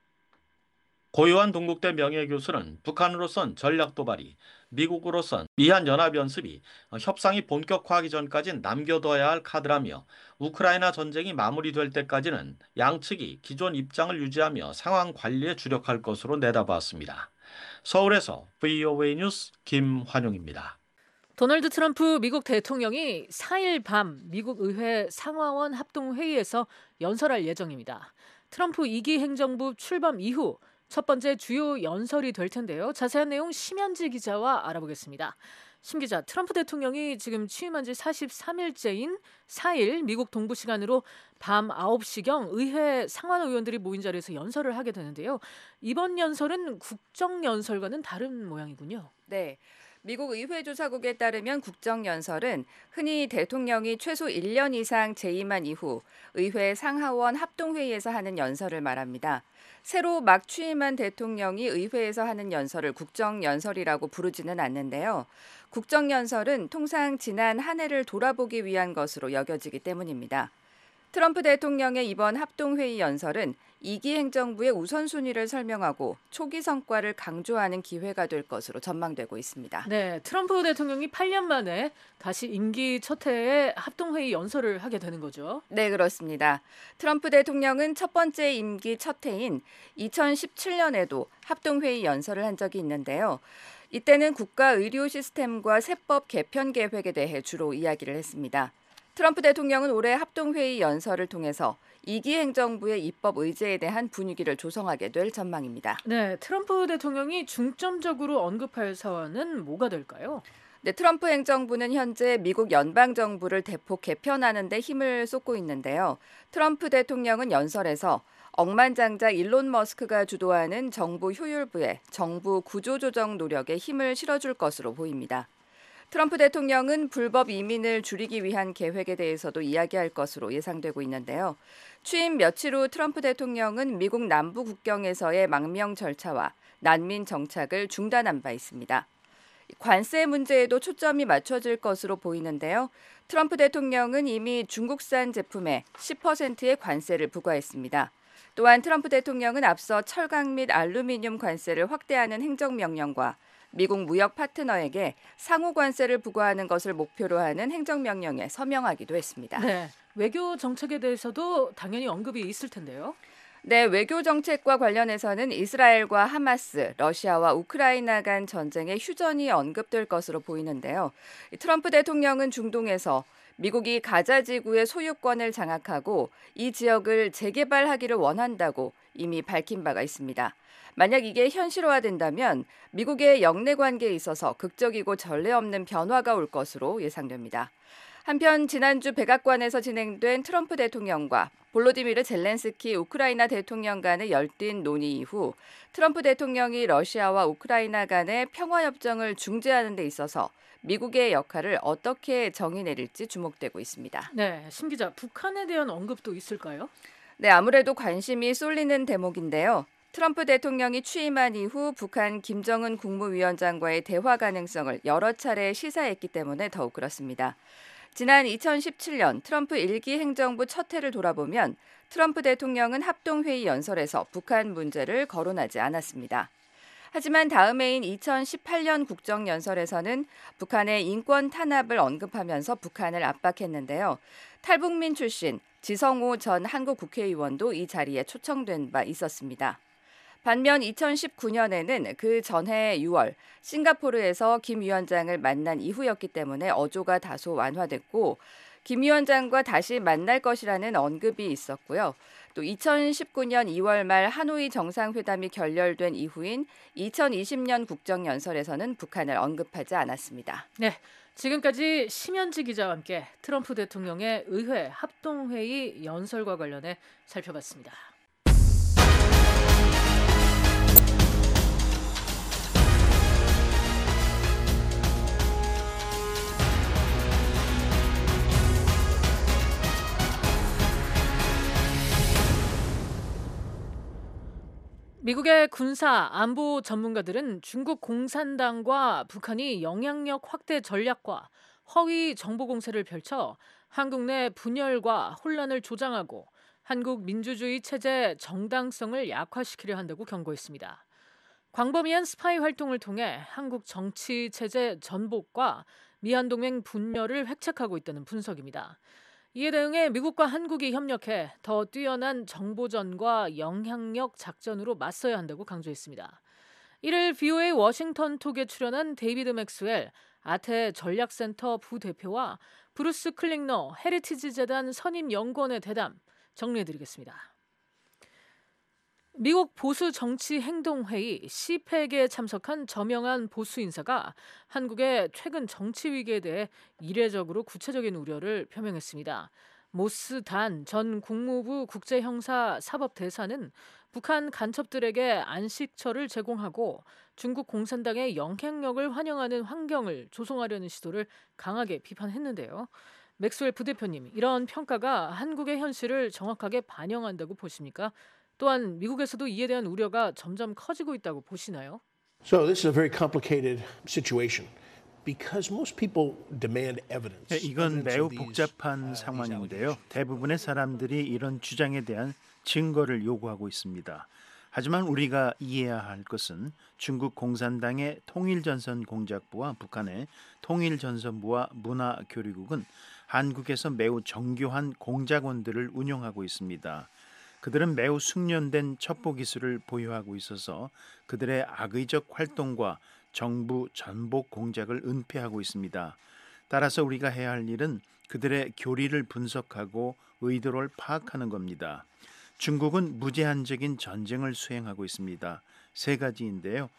고요한 동국대 명예교수는 북한으로선 전략 도발이, 미국으로선 미한 연합연습이 협상이 본격화하기 전까지는 남겨둬야 할 카드라며 우크라이나 전쟁이 마무리될 때까지는 양측이 기존 입장을 유지하며 상황 관리에 주력할 것으로 내다봤습니다. 서울에서 VOA 뉴스 김환용입니다. 도널드 트럼프 미국 대통령이 4일 밤 미국 의회 상하원 합동회의에서 연설할 예정입니다. 트럼프 2기 행정부 출범 이후 첫 번째 주요 연설이 될 텐데요. 자세한 내용 심현지 기자와 알아보겠습니다. 심 기자, 트럼프 대통령이 지금 취임한 지 43일째인 4일 미국 동부 시간으로 밤 9시경 의회 상원 의원들이 모인 자리에서 연설을 하게 되는데요. 이번 연설은 국정연설과는 다른 모양이군요. 네. 미국 의회조사국에 따르면 국정연설은 흔히 대통령이 최소 1년 이상 재임한 이후 의회 상하원 합동회의에서 하는 연설을 말합니다. 새로 막 취임한 대통령이 의회에서 하는 연설을 국정연설이라고 부르지는 않는데요. 국정연설은 통상 지난 한 해를 돌아보기 위한 것으로 여겨지기 때문입니다. 트럼프 대통령의 이번 합동회의 연설은 2기 행정부의 우선순위를 설명하고 초기 성과를 강조하는 기회가 될 것으로 전망되고 있습니다. 네, 트럼프 대통령이 8년 만에 다시 임기 첫 해에 합동회의 연설을 하게 되는 거죠. 네, 그렇습니다. 트럼프 대통령은 첫 번째 임기 첫 해인 2017년에도 합동회의 연설을 한 적이 있는데요. 이때는 국가 의료 시스템과 세법 개편 계획에 대해 주로 이야기를 했습니다. 트럼프 대통령은 올해 합동회의 연설을 통해서 2기 행정부의 입법 의제에 대한 분위기를 조성하게 될 전망입니다. 네, 트럼프 대통령이 중점적으로 언급할 사안은 뭐가 될까요? 네, 트럼프 행정부는 현재 미국 연방정부를 대폭 개편하는 데 힘을 쏟고 있는데요. 트럼프 대통령은 연설에서 억만장자 일론 머스크가 주도하는 정부 효율부의 정부 구조조정 노력에 힘을 실어줄 것으로 보입니다. 트럼프 대통령은 불법 이민을 줄이기 위한 계획에 대해서도 이야기할 것으로 예상되고 있는데요. 취임 며칠 후 트럼프 대통령은 미국 남부 국경에서의 망명 절차와 난민 정착을 중단한 바 있습니다. 관세 문제에도 초점이 맞춰질 것으로 보이는데요. 트럼프 대통령은 이미 중국산 제품에 10%의 관세를 부과했습니다. 또한 트럼프 대통령은 앞서 철강 및 알루미늄 관세를 확대하는 행정명령과 미국 무역 파트너에게 상호 관세를 부과하는 것을 목표로 하는 행정명령에 서명하기도 했습니다. 네, 외교 정책에 대해서도 당연히 언급이 있을 텐데요. 네, 외교 정책과 관련해서는 이스라엘과 하마스, 러시아와 우크라이나 간 전쟁의 휴전이 언급될 것으로 보이는데요. 트럼프 대통령은 중동에서 미국이 가자 지구의 소유권을 장악하고 이 지역을 재개발하기를 원한다고 이미 밝힌 바가 있습니다. 만약 이게 현실화된다면 미국의 영내 관계에 있어서 극적이고 전례 없는 변화가 올 것으로 예상됩니다. 한편 지난주 백악관에서 진행된 트럼프 대통령과 볼로디미르 젤렌스키 우크라이나 대통령 간의 열띤 논의 이후 트럼프 대통령이 러시아와 우크라이나 간의 평화협정을 중재하는 데 있어서 미국의 역할을 어떻게 정의 내릴지 주목되고 있습니다. 네, 심 기자, 북한에 대한 언급도 있을까요? 네, 아무래도 관심이 쏠리는 대목인데요. 트럼프 대통령이 취임한 이후 북한 김정은 국무위원장과의 대화 가능성을 여러 차례 시사했기 때문에 더욱 그렇습니다. 지난 2017년 트럼프 1기 행정부 첫 해를 돌아보면 트럼프 대통령은 합동회의 연설에서 북한 문제를 거론하지 않았습니다. 하지만 다음 해인 2018년 국정연설에서는 북한의 인권 탄압을 언급하면서 북한을 압박했는데요. 탈북민 출신 지성호 전 한국 국회의원도 이 자리에 초청된 바 있었습니다. 반면 2019년에는 그 전해 6월 싱가포르에서 김 위원장을 만난 이후였기 때문에 어조가 다소 완화됐고 김 위원장과 다시 만날 것이라는 언급이 있었고요. 또 2019년 2월 말 하노이 정상회담이 결렬된 이후인 2020년 국정연설에서는 북한을 언급하지 않았습니다. 네, 지금까지 심현지 기자와 함께 트럼프 대통령의 의회 합동회의 연설과 관련해 살펴봤습니다. 미국의 군사 안보 전문가들은 중국 공산당과 북한이 영향력 확대 전략과 허위 정보 공세를 펼쳐 한국 내 분열과 혼란을 조장하고 한국 민주주의 체제 정당성을 약화시키려 한다고 경고했습니다. 광범위한 스파이 활동을 통해 한국 정치 체제 전복과 미한동맹 분열을 획책하고 있다는 분석입니다. 이에 대응해 미국과 한국이 협력해 더 뛰어난 정보전과 영향력 작전으로 맞서야 한다고 강조했습니다. 이를 VOA 워싱턴 톡에 출연한 데이비드 맥스웰 아태 전략센터 부대표와 브루스 클링너 헤리티지 재단 선임 연구원의 대담 정리해드리겠습니다. 미국 보수 정치 행동회의 CPEC에 참석한 저명한 보수 인사가 한국의 최근 정치 위기에 대해 이례적으로 구체적인 우려를 표명했습니다. 모스 단 전 국무부 국제형사 사법대사는 북한 간첩들에게 안식처를 제공하고 중국 공산당의 영향력을 환영하는 환경을 조성하려는 시도를 강하게 비판했는데요. 맥스웰 부대표님, 이런 평가가 한국의 현실을 정확하게 반영한다고 보십니까? 또한 미국에서도 이에 대한 우려가 점점 커지고 있다고 보시나요? So this is a very complicated situation because most people demand evidence. 이건 매우 복잡한 상황인데요. 대부분의 사람들이 이런 주장에 대한 증거를 요구하고 있습니다. 하지만 우리가 이해해야 할 것은 중국 공산당의 통일전선 공작부와 북한의 통일전선부와 문화교류국은 한국에서 매우 정교한 공작원들을 운영하고 있습니다. 그들은 매우 숙련된 첩보 기술을 보유하고 있어서 그들의 악의적 활동과 정부 전복 공작을 은폐하고 있습니다. 따라서 우리가 해야 할 일은 그들의 교리를 분석하고 의도를 파악하는 겁니다. 중국은 무제한적인 전쟁을 수행하고 있습니다. 세 가지인데요.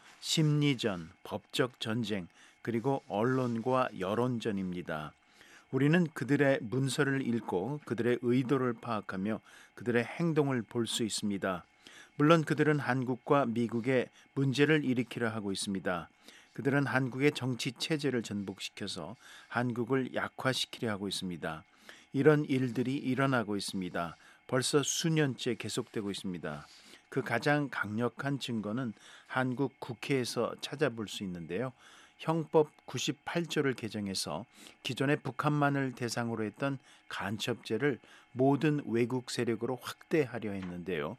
심리전, 법적 전쟁, 그리고 언론과 여론전입니다. 우리는 그들의 문서를 읽고 그들의 의도를 파악하며 그들의 행동을 볼 수 있습니다. 물론 그들은 한국과 미국에 문제를 일으키려 하고 있습니다. 그들은 한국의 정치 체제를 전복시켜서 한국을 약화시키려 하고 있습니다. 이런 일들이 일어나고 있습니다. 벌써 수년째 계속되고 있습니다. 그 가장 강력한 증거는 한국 국회에서 찾아볼 수 있는데요. 형법 98조를 개정해서 기존의 북한만을 대상으로 했던 간첩죄를 모든 외국 세력으로 확대하려 했는데요.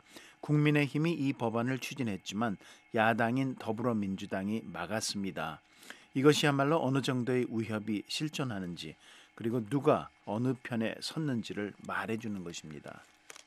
국민의힘이 이 법안을 추진했지만 야당인 더불어민주당이 막았습니다. 이것이야말로 어느 정도의 위협이 실존하는지 그리고 누가 어느 편에 섰는지를 말해주는 것입니다.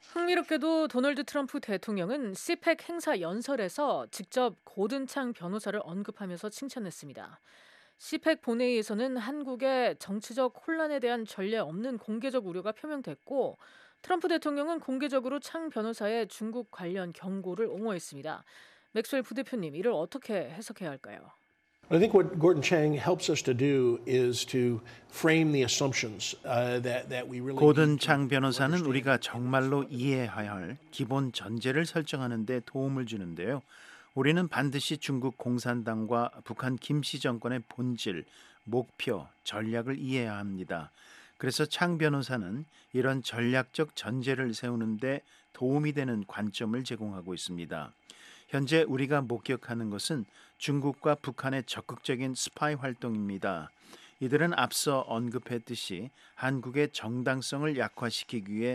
흥미롭게도 도널드 트럼프 대통령은 CPEC 행사 연설에서 직접 고든창 변호사를 언급하면서 칭찬했습니다. CPEC 본회의에서는 한국의 정치적 혼란에 대한 전례 없는 공개적 우려가 표명됐고 트럼프 대통령은 공개적으로 창 변호사의 중국 관련 경고를 옹호했습니다. 맥스웰 부대표님, 이를 어떻게 해석해야 할까요? I think what Gordon Chang helps us to do is to frame the assumptions that we really. 고든 창 변호사는 우리가 정말로 이해해야 할 기본 전제를 설정하는 데 도움을 주는데요. 우리는 반드시 중국 공산당과 북한 김씨 정권의 본질, 목표, 전략을 이해해야 합니다. 그래서 창 변호사는 이런 전략적 전제를 세우는 데 도움이 되는 관점을 제공하고 있습니다. 현재 우리가 목격하는 것은 중국과 북한의 적극적인 스파이 활동입니다. 이들은 앞서 언급했듯이 한국의 정당성을 약화시키기 위해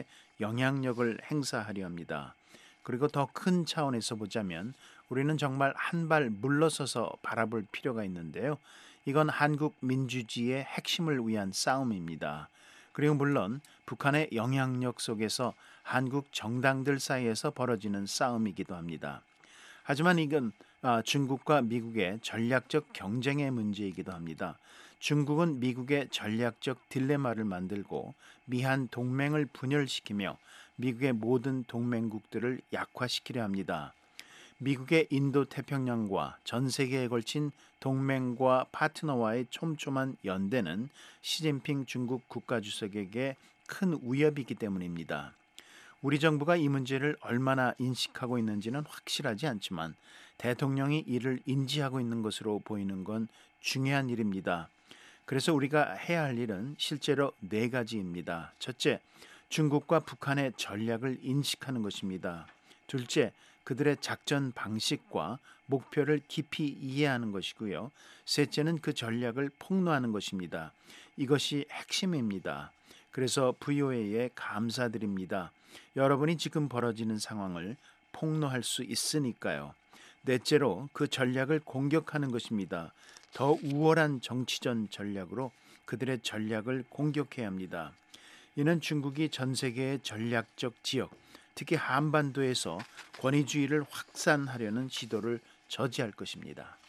영향력을 행사하려 합니다. 그리고 더 큰 차원에서 보자면 우리는 정말 한 발 물러서서 바라볼 필요가 있는데요. 이건 한국 민주주의의 핵심을 위한 싸움입니다. 그리고 물론 북한의 영향력 속에서 한국 정당들 사이에서 벌어지는 싸움이기도 합니다. 하지만 이건 중국과 미국의 전략적 경쟁의 문제이기도 합니다. 중국은 미국의 전략적 딜레마를 만들고 미한 동맹을 분열시키며 미국의 모든 동맹국들을 약화시키려 합니다. 미국의 인도 태평양과 전 세계에 걸친 동맹과 파트너와의 촘촘한 연대는 시진핑 중국 국가주석에게 큰 위협이기 때문입니다. 우리 정부가 이 문제를 얼마나 인식하고 있는지는 확실하지 않지만 대통령이 이를 인지하고 있는 것으로 보이는 건 중요한 일입니다. 그래서 우리가 해야 할 일은 실제로 4가지입니다. 첫째, 중국과 북한의 전략을 인식하는 것입니다. 둘째, 그들의 작전 방식과 목표를 깊이 이해하는 것이고요. 셋째는 그 전략을 폭로하는 것입니다. 이것이 핵심입니다. 그래서 VOA에 감사드립니다. 여러분이 지금 벌어지는 상황을 폭로할 수 있으니까요. 넷째로 그 전략을 공격하는 것입니다. 더 우월한 정치전 전략으로 그들의 전략을 공격해야 합니다. 이는 중국이 전 세계의 전략적 지역, 특히 한반도에서 권위주의를 확산하려는 시도를 저지할 것입니다.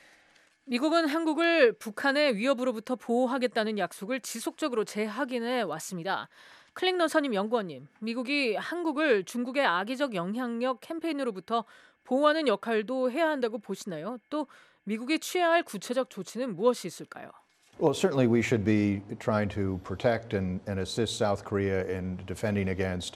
미국은 한국을 북한의 위협으로부터 보호하겠다는 약속을 지속적으로 재확인해 왔습니다. 클링넌 선임 연구원님, 미국이 한국을 중국의 악의적 영향력 캠페인으로부터 보호하는 역할도 해야 한다고 보시나요? 또 미국이 취해야 할 구체적 조치는 무엇이 있을까요? Well, certainly we should be trying to protect and assist South Korea in defending against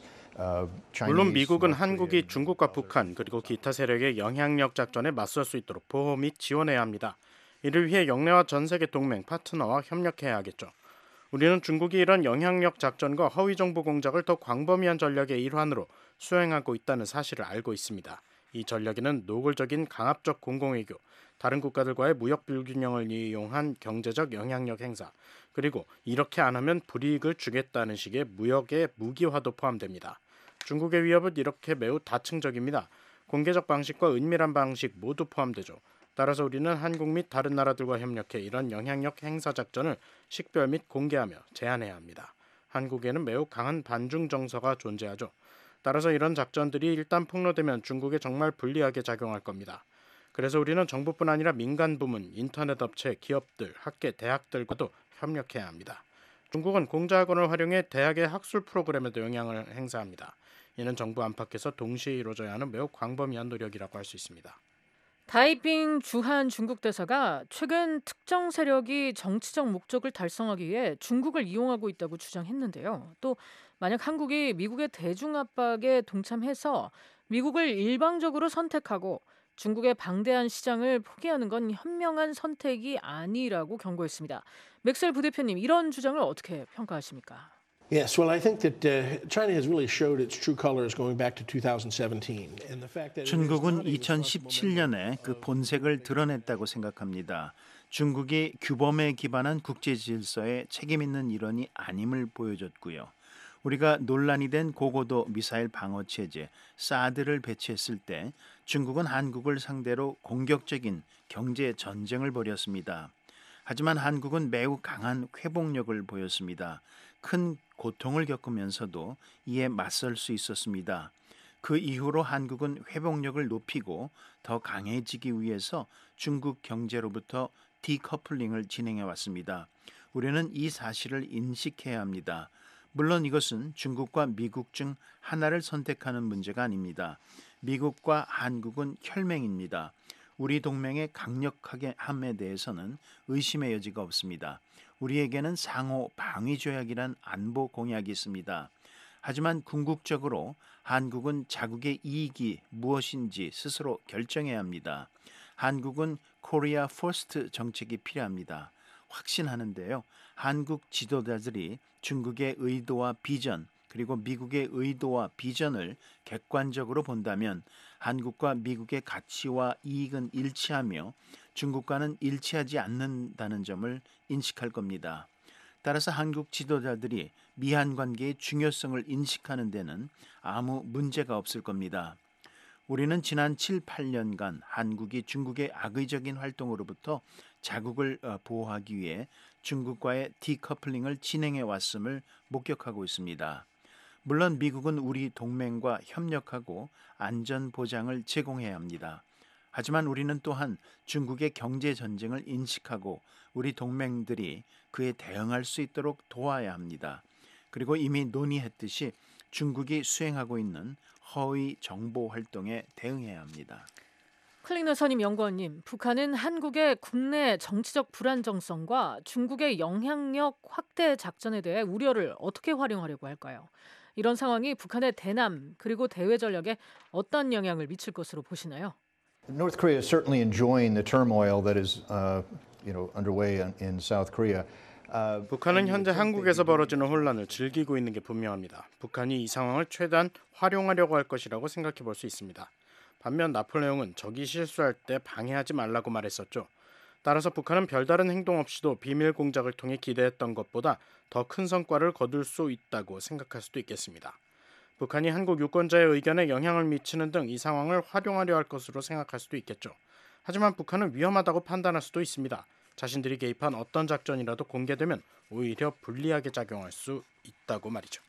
물론 미국은 한국이 중국과 북한 그리고 기타 세력의 영향력 작전에 맞설 수 있도록 보호 및 지원해야 합니다. 이를 위해 영내와 전 세계 동맹 파트너와 협력해야 하겠죠. 우리는 중국이 이런 영향력 작전과 허위 정보 공작을 더 광범위한 전략의 일환으로 수행하고 있다는 사실을 알고 있습니다. 이 전략에는 노골적인 강압적 공공외교, 다른 국가들과의 무역 불균형을 이용한 경제적 영향력 행사, 그리고 이렇게 안 하면 불이익을 주겠다는 식의 무역의 무기화도 포함됩니다. 중국의 위협은 이렇게 매우 다층적입니다. 공개적 방식과 은밀한 방식 모두 포함되죠. 따라서 우리는 한국 및 다른 나라들과 협력해 이런 영향력 행사 작전을 식별 및 공개하며 제한해야 합니다. 한국에는 매우 강한 반중 정서가 존재하죠. 따라서 이런 작전들이 일단 폭로되면 중국에 정말 불리하게 작용할 겁니다. 그래서 우리는 정부뿐 아니라 민간 부문, 인터넷 업체, 기업들, 학계, 대학들과도 협력해야 합니다. 중국은 공자학원을 활용해 대학의 학술 프로그램에도 영향을 행사합니다. 이는 정부 안팎에서 동시에 이루어져야 하는 매우 광범위한 노력이라고 할 수 있습니다. 다이빙 주한 중국 대사가 최근 특정 세력이 정치적 목적을 달성하기 위해 중국을 이용하고 있다고 주장했는데요. 또 만약 한국이 미국의 대중 압박에 동참해서 미국을 일방적으로 선택하고 중국의 방대한 시장을 포기하는 건 현명한 선택이 아니라고 경고했습니다. 맥셀 부대표님, 이런 주장을 어떻게 평가하십니까? Yes, well, I think that China has really showed its true colors going back to 2017, and the fact that 중국은 2017년에 그 본색을 드러냈다고 생각합니다. 중국이 규범에 기반한 국제 질서에 책임 있는 일원이 아님을 보여줬고요. 우리가 논란이 된 고고도 미사일 방어 체제 사드를 배치했을 때 중국은 한국을 상대로 공격적인 경제 전쟁을 벌였습니다. 하지만 한국은 매우 강한 회복력을 보였습니다. 큰 고통을 겪으면서도 이에 맞설 수 있었습니다. 그 이후로 한국은 회복력을 높이고 더 강해지기 위해서 중국 경제로부터 디커플링을 진행해 왔습니다. 우리는 이 사실을 인식해야 합니다. 물론 이것은 중국과 미국 중 하나를 선택하는 문제가 아닙니다. 미국과 한국은 혈맹입니다. 우리 동맹의 강력하게 함에 대해서는 의심의 여지가 없습니다. 우리에게는 상호 방위 조약이란 안보 공약이 있습니다. 하지만 궁극적으로 한국은 자국의 이익이 무엇인지 스스로 결정해야 합니다. 한국은 코리아 퍼스트 정책이 필요합니다. 확신하는데요. 한국 지도자들이 중국의 의도와 비전 그리고 미국의 의도와 비전을 객관적으로 본다면 한국과 미국의 가치와 이익은 일치하며 중국과는 일치하지 않는다는 점을 인식할 겁니다. 따라서 한국 지도자들이 미한 관계의 중요성을 인식하는 데는 아무 문제가 없을 겁니다. 우리는 지난 7, 8년간 한국이 중국의 악의적인 활동으로부터 자국을 보호하기 위해 중국과의 디커플링을 진행해 왔음을 목격하고 있습니다. 물론 미국은 우리 동맹과 협력하고 안전 보장을 제공해야 합니다. 하지만 우리는 또한 중국의 경제 전쟁을 인식하고 우리 동맹들이 그에 대응할 수 있도록 도와야 합니다. 그리고 이미 논의했듯이 중국이 수행하고 있는 허위 정보 활동에 대응해야 합니다. 클링너 선임 연구원님, 북한은 한국의 국내 정치적 불안정성과 중국의 영향력 확대 작전에 대해 우려를 어떻게 활용하려고 할까요? 이런 상황이 북한의 대남 그리고 대외 전략에 어떤 영향을 미칠 것으로 보시나요? North Korea is certainly enjoying the turmoil that is, underway in South Korea. 북한은 현재 한국에서 벌어지는 혼란을 즐기고 있는 게 분명합니다. 북한이 이 상황을 최대한 활용하려고 할 것이라고 생각해 볼 수 있습니다. 반면 나폴레옹은 적이 실수할 때 방해하지 말라고 말했었죠. 따라서 북한은 별다른 행동 없이도 비밀 공작을 통해 기대했던 것보다 더 큰 성과를 거둘 수 있다고 생각할 수도 있겠습니다. 북한이 한국 유권자의 의견에 영향을 미치는 등 이 상황을 활용하려 할 것으로 생각할 수도 있겠죠. 하지만 북한은 위험하다고 판단할 수도 있습니다. 자신들이 개입한 어떤 작전이라도 공개되면 오히려 불리하게 작용할 수 있다고 말이죠.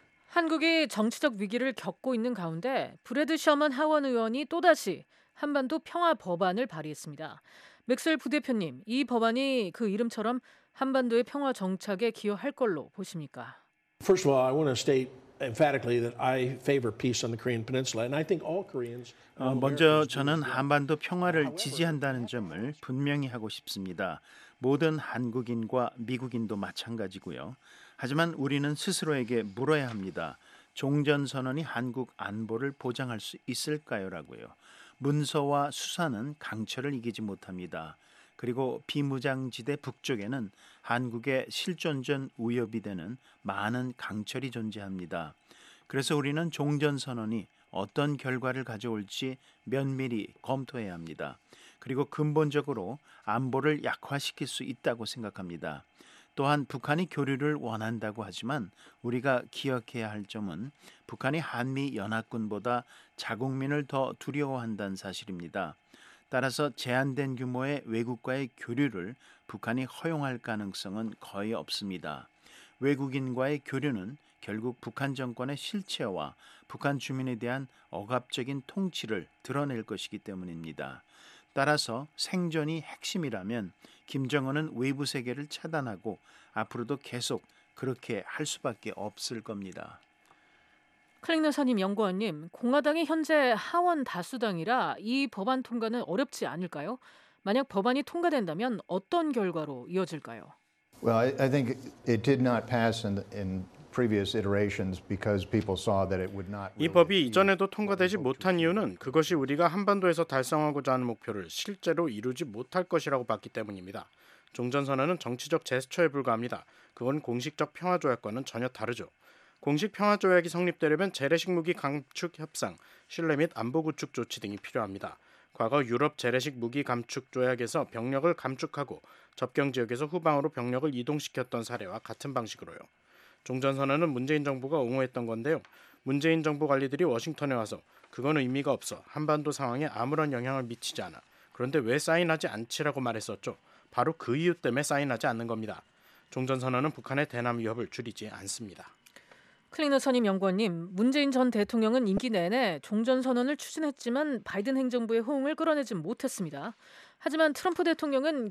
한국이 정치적 위기를 겪고 있는 가운데 브래드 셔먼 하원 의원이 또다시 한반도 평화 법안을 발의했습니다. 맥스웰 부대표님, 이 법안이 그 이름처럼 한반도의 평화 정착에 기여할 걸로 보십니까? First of all, I want to state emphatically that I favor peace on the Korean Peninsula, and I think all Koreans. 먼저 저는 한반도 평화를 지지한다는 점을 분명히 하고 싶습니다. 모든 한국인과 미국인도 마찬가지고요. 하지만 우리는 스스로에게 물어야 합니다. 종전선언이 한국 안보를 보장할 수 있을까요?라고요. 문서와 수사는 강철을 이기지 못합니다. 그리고 비무장지대 북쪽에는 한국의 실존전 위협이 되는 많은 강철이 존재합니다. 그래서 우리는 종전선언이 어떤 결과를 가져올지 면밀히 검토해야 합니다. 그리고 근본적으로 안보를 약화시킬 수 있다고 생각합니다. 또한 북한이 교류를 원한다고 하지만 우리가 기억해야 할 점은 북한이 한미연합군보다 자국민을 더 두려워한다는 사실입니다. 따라서 제한된 규모의 외국과의 교류를 북한이 허용할 가능성은 거의 없습니다. 외국인과의 교류는 결국 북한 정권의 실체와 북한 주민에 대한 억압적인 통치를 드러낼 것이기 때문입니다. 따라서 생존이 핵심이라면 김정은은 외부 세계를 차단하고 앞으로도 계속 그렇게 할 수밖에 없을 겁니다. 클링너 선임 연구원님, 공화당이 현재 하원 다수당이라 이 법안 통과는 어렵지 않을까요? 만약 법안이 통과된다면 어떤 결과로 이어질까요? Well, I think it did not pass in previous iterations because people saw that it would not. 이 법이 이전에도 통과되지 못한 이유는 그것이 우리가 한반도에서 달성하고자 하는 목표를 실제로 이루지 못할 것이라고 봤기 때문입니다. 종전선언은 정치적 제스처에 불과합니다. 그건 공식적 평화조약과는 전혀 다르죠. 공식 평화조약이 성립되려면 재래식 무기 감축 협상, 신뢰 및 안보 구축 조치 등이 필요합니다. 과거 유럽 재래식 무기 감축 조약에서 병력을 감축하고 접경 지역에서 후방으로 병력을 이동시켰던 사례와 같은 방식으로요. 종전선언은 문재인 정부가 옹호했던 건데요. 문재인 정부 관리들이 워싱턴에 와서 그건 의미가 없어, 한반도 상황에 아무런 영향을 미치지 않아, 그런데 왜 사인하지 않지라고 말했었죠. 바로 그 이유 때문에 사인하지 않는 겁니다. 종전선언은 북한의 대남 위협을 줄이지 않습니다. 클링너 선임 연구원님, 문재인 전 대통령은 임기 내내 종전선언을 추진했지만 바이든 행정부의 호응을 끌어내지 못했습니다. 하지만 트럼프 대통령은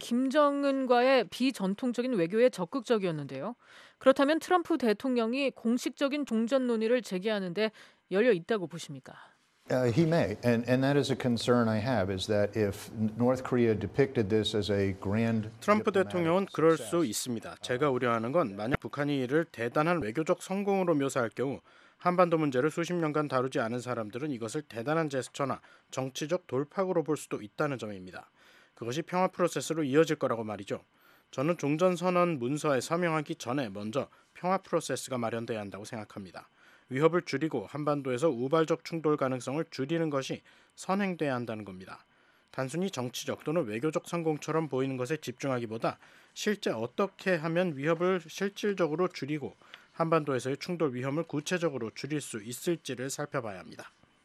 김정은과의 비전통적인 외교에 적극적이었는데요. 그렇다면 트럼프 대통령이 공식적인 종전 논의를 제기하는데 열려 있다고 보십니까? He may, and that is a concern I have, is that if North Korea depicted this as a grand. 트럼프 대통령은 그럴 수 있습니다. 제가 우려하는 건 만약 북한이 이를 대단한 외교적 성공으로 묘사할 경우 한반도 문제를 수십 년간 다루지 않은 사람들은 이것을 대단한 제스처나 정치적 돌파구로 볼 수도 있다는 점입니다. 그것이 평화 프로세스로 이어질 거라고 말이죠. 저는 종전선언 문서에 서명하기 전에 먼저 평화 프로세스가 마련돼야 한다고 생각합니다. 위협을 줄이고 한반도에서 우발적 충돌 가능성을 줄이는 것이 선행돼야 한다는 겁니다. 단순히 정치적 또는 외교적 성공처럼 보이는 것에 집중하기보다 실제 어떻게 하면 위협을 실질적으로 줄이고 한반도에서의 충돌 위험을 구체적으로 줄일 수 있을지를 살펴봐야 합니다.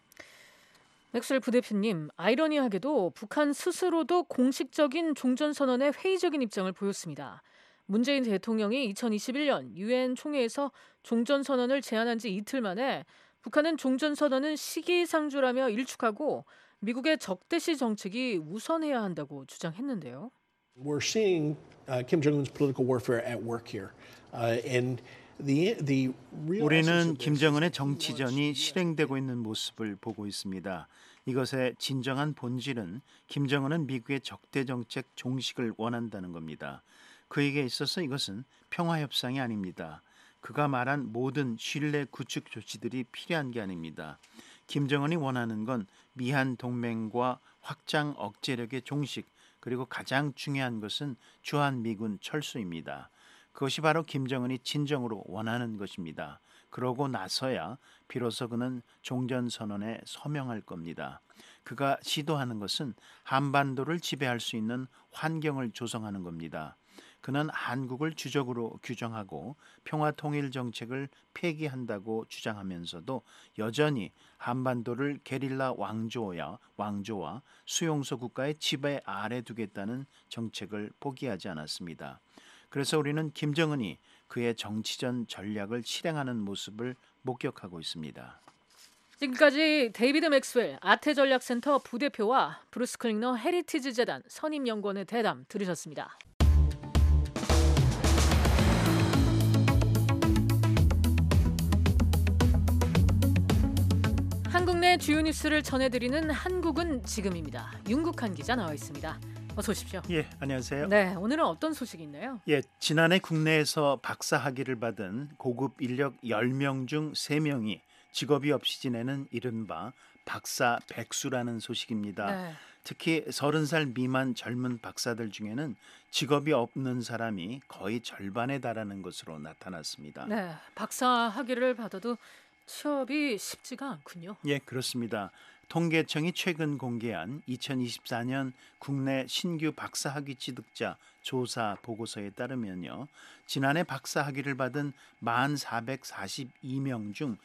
맥스웰 부대표님, 아이러니하게도 북한 스스로도 공식적인 종전선언에 회의적인 입장을 보였습니다. 문재인 대통령이 2021년 유엔 총회에서 종전선언을 제안한 지 이틀 만에 북한은 종전선언은 시기상조라며 일축하고 미국의 적대시 정책이 우선해야 한다고 주장했는데요. We're seeing Kim Jong-un's political warfare at work here, and the real 우리는 김정은의 정치전이 실행되고 있는 모습을 보고 있습니다. 이것의 진정한 본질은 김정은은 미국의 적대 정책 종식을 원한다는 겁니다. 그에게 있어서 이것은 평화 협상이 아닙니다. 그가 말한 모든 신뢰 구축 조치들이 필요한 게 아닙니다. 김정은이 원하는 건 미한 동맹과 확장 억제력의 종식, 그리고 가장 중요한 것은 주한미군 철수입니다. 그것이 바로 김정은이 진정으로 원하는 것입니다. 그러고 나서야 비로소 그는 종전선언에 서명할 겁니다. 그가 시도하는 것은 한반도를 지배할 수 있는 환경을 조성하는 겁니다. 그는 한국을 주적으로 규정하고 평화통일 정책을 폐기한다고 주장하면서도 여전히 한반도를 게릴라 왕조와 수용소 국가의 지배 아래 두겠다는 정책을 포기하지 않았습니다. 그래서 우리는 김정은이 그의 정치전 전략을 실행하는 모습을 목격하고 있습니다. 지금까지 데이비드 맥스웰 아태전략센터 부대표와 브루스 클링너 헤리티지 재단 선임연구원의 대담 들으셨습니다. 한국 내 주요 뉴스를 전해드리는 한국은 지금입니다. 윤국한 기자 나와 있습니다. 어서 오십시오. 예, 안녕하세요. 네, 오늘은 어떤 소식이 있나요? 예, 지난해 국내에서 박사 학위를 받은 고급 인력 10명 중 3명이 직업이 없이 지내는 이른바 박사 백수라는 소식입니다. 네. 특히 30살 미만 젊은 박사들 중에는 직업이 없는 사람이 거의 절반에 달하는 것으로 나타났습니다. 네, 박사 학위를 받아도 취업이 쉽지가 않군요. 예, 그렇습니다. 통계청이 최근 공개한 2024년 국내 신규 박사 학위 취득자 조사 보고서에 따르면요. 지난해 박사 학위를 받은 1442명 중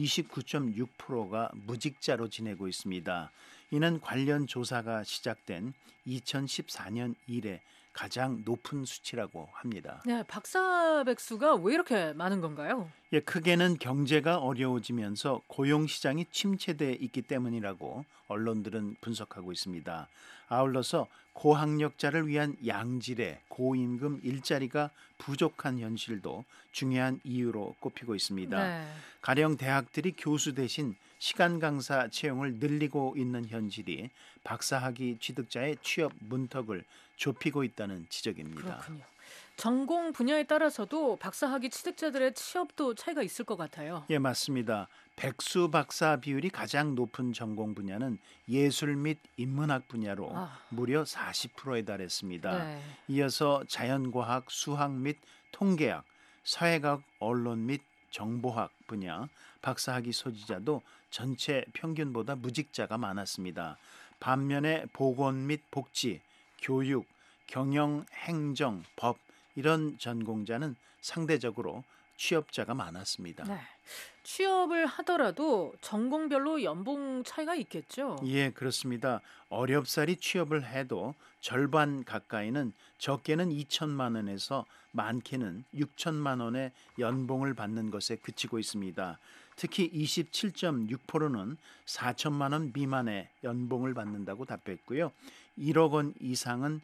29.6%가 무직자로 지내고 있습니다. 이는 관련 조사가 시작된 2014년 이래 가장 높은 수치라고 합니다. 네, 박사 백수가 왜 이렇게 많은 건가요? 예, 크게는 경제가 어려워지면서 고용시장이 침체돼 있기 때문이라고 언론들은 분석하고 있습니다. 아울러서 고학력자를 위한 양질의 고임금 일자리가 부족한 현실도 중요한 이유로 꼽히고 있습니다. 네. 가령 대학들이 교수 대신 시간 강사 채용을 늘리고 있는 현실이 박사학위 취득자의 취업 문턱을 좁히고 있다는 지적입니다. 그렇군요. 전공 분야에 따라서도 박사학위 취득자들의 취업도 차이가 있을 것 같아요. 예, 맞습니다. 백수 박사 비율이 가장 높은 전공 분야는 예술 및 인문학 분야로 무려 40%에 달했습니다. 네. 이어서 자연과학, 수학 및 통계학, 사회과학, 언론 및 정보학 분야 박사학위 소지자도 전체 평균보다 무직자가 많았습니다. 반면에 보건 및 복지, 교육, 경영, 행정, 법 이런 전공자는 상대적으로 취업자가 많았습니다. 네. 취업을 하더라도 전공별로 연봉 차이가 있겠죠? 예, 그렇습니다. 어렵사리 취업을 해도 절반 가까이는 적게는 2천만 원에서 많게는 6천만 원의 연봉을 받는 것에 그치고 있습니다. 특히 27.6%는 4천만 원 미만의 연봉을 받는다고 답했고요. 1억 원 이상은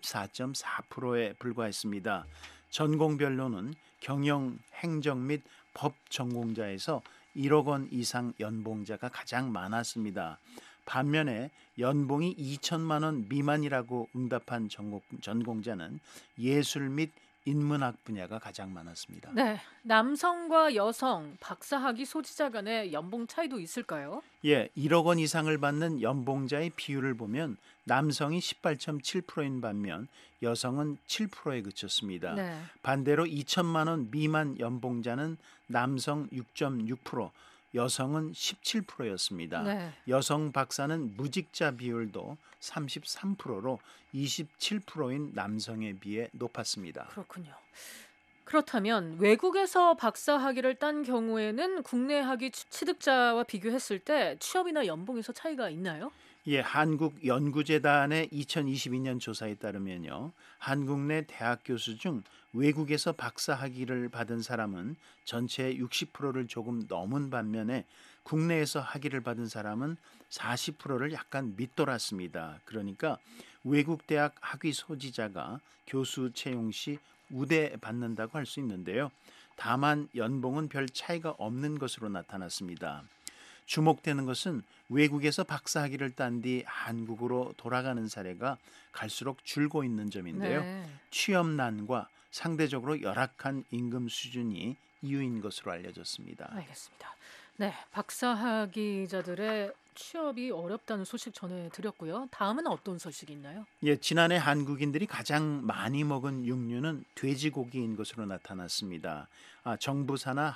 14.4%에 불과했습니다. 전공별로는 경영, 행정 및 법 전공자에서 1억 원 이상 연봉자가 가장 많았습니다. 반면에 연봉이 2천만 원 미만이라고 응답한 전공자는 예술 및 인문학 분야가 가장 많았습니다. 네, 남성과 여성 박사학위 소지자 간의 연봉 차이도 있을까요? 예, 1억 원 이상을 받는 연봉자의 비율을 보면 남성이 18.7%인 반면 여성은 7%에 그쳤습니다. 네. 반대로 2천만 원 미만 연봉자는 남성 6.6%, 여성은 17%였습니다. 네. 여성 박사는 무직자 비율도 33%로 27%인 남성에 비해 높았습니다. 그렇군요. 그렇다면 외국에서 박사 학위를 딴 경우에는 국내 학위 취득자와 비교했을 때 취업이나 연봉에서 차이가 있나요? 예, 한국연구재단의 2022년 조사에 따르면요. 한국 내 대학 교수 중 외국에서 박사 학위를 받은 사람은 전체의 60%를 조금 넘은 반면에 국내에서 학위를 받은 사람은 40%를 약간 밑돌았습니다. 그러니까 외국 대학 학위 소지자가 교수 채용 시 우대받는다고 할 수 있는데요. 다만 연봉은 별 차이가 없는 것으로 나타났습니다. 주목되는 것은 외국에서 박사학위를 딴 뒤 한국으로 돌아가는 사례가 갈수록 줄고 있는 점인데요. 네. 취업난과 상대적으로 열악한 임금 수준이 이유인 것으로 알려졌습니다. 알겠습니다. 네, 박사학위자들의 취업이 어렵다는 소식 전해드렸고요. 다음은 어떤 소식이 있나요? 예, 지난해 한국인들이 가장 많이 먹은 육류는 돼지고기인 것으로 나타났습니다. 정부 산하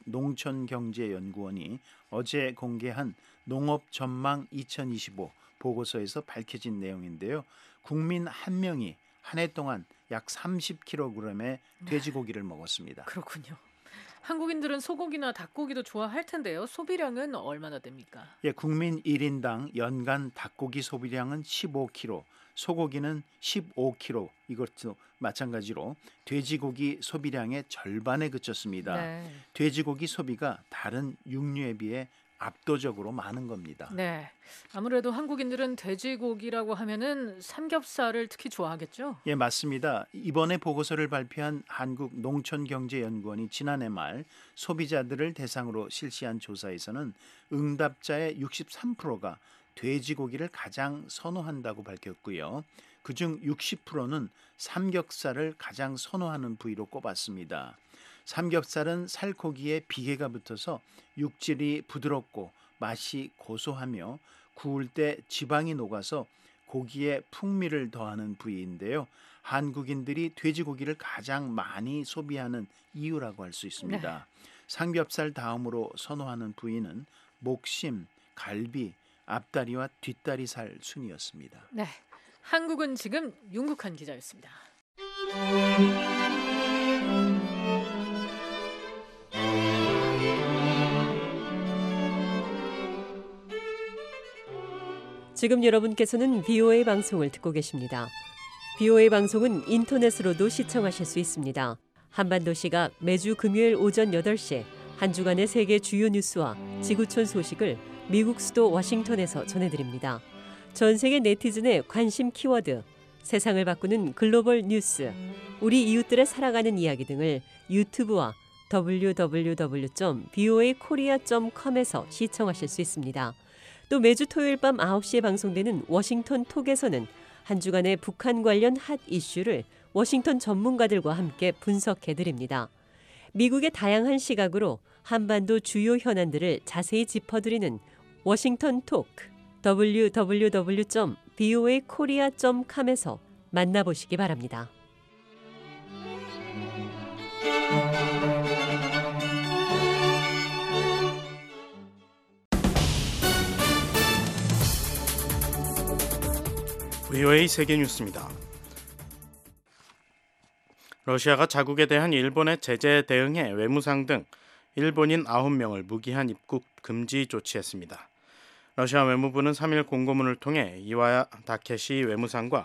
한국농촌경제연구원이 어제 공개한 농업전망 2025 보고서에서 밝혀진 내용인데요. 국민 한 명이 한 해 동안 약 30kg의 돼지고기를 먹었습니다. 그렇군요. 한국인들은 소고기나 닭고기도 좋아할 텐데요. 소비량은 얼마나 됩니까? 예, 국민 1인당 연간 닭고기 소비량은 15kg, 소고기는 15kg. 이것도 마찬가지로 돼지고기 소비량의 절반에 그쳤습니다. 네. 돼지고기 소비가 다른 육류에 비해 압도적으로 많은 겁니다. 네, 아무래도 한국인들은 돼지고기라고 하면은 삼겹살을 특히 좋아하겠죠? 예, 맞습니다. 이번에 보고서를 발표한 한국농촌경제연구원이 지난해 말 소비자들을 대상으로 실시한 조사에서는 응답자의 63%가 돼지고기를 가장 선호한다고 밝혔고요. 그중 60%는 삼겹살을 가장 선호하는 부위로 꼽았습니다. 삼겹살은 살코기에 비계가 붙어서 육질이 부드럽고 맛이 고소하며 구울 때 지방이 녹아서 고기에 풍미를 더하는 부위인데요. 한국인들이 돼지고기를 가장 많이 소비하는 이유라고 할 수 있습니다. 네. 삼겹살 다음으로 선호하는 부위는 목심, 갈비, 앞다리와 뒷다리 살 순이었습니다. 네, 한국은 지금 윤국한 기자였습니다. 지금 여러분께서는 VOA 방송을 듣고 계십니다. VOA 방송은 인터넷으로도 시청하실 수 있습니다. 한반도 시각 매주 금요일 오전 8시 한 주간의 세계 주요 뉴스와 지구촌 소식을 미국 수도 워싱턴에서 전해드립니다. 전 세계 네티즌의 관심 키워드, 세상을 바꾸는 글로벌 뉴스, 우리 이웃들의 살아가는 이야기 등을 유튜브와 www.voakorea.com에서 시청하실 수 있습니다. 또 매주 토요일 밤 9시에 방송되는 워싱턴 톡에서는 한 주간의 북한 관련 핫 이슈를 워싱턴 전문가들과 함께 분석해드립니다. 미국의 다양한 시각으로 한반도 주요 현안들을 자세히 짚어드리는 워싱턴 톡, www.voakorea.com에서 만나보시기 바랍니다. VOA 세계뉴스입니다. 러시아가 자국에 대한 일본의 제재에 대응해 외무상 등 일본인 9명을 무기한 입국 금지 조치했습니다. 러시아 외무부는 3일 공고문을 통해 이와야 다케시 외무상과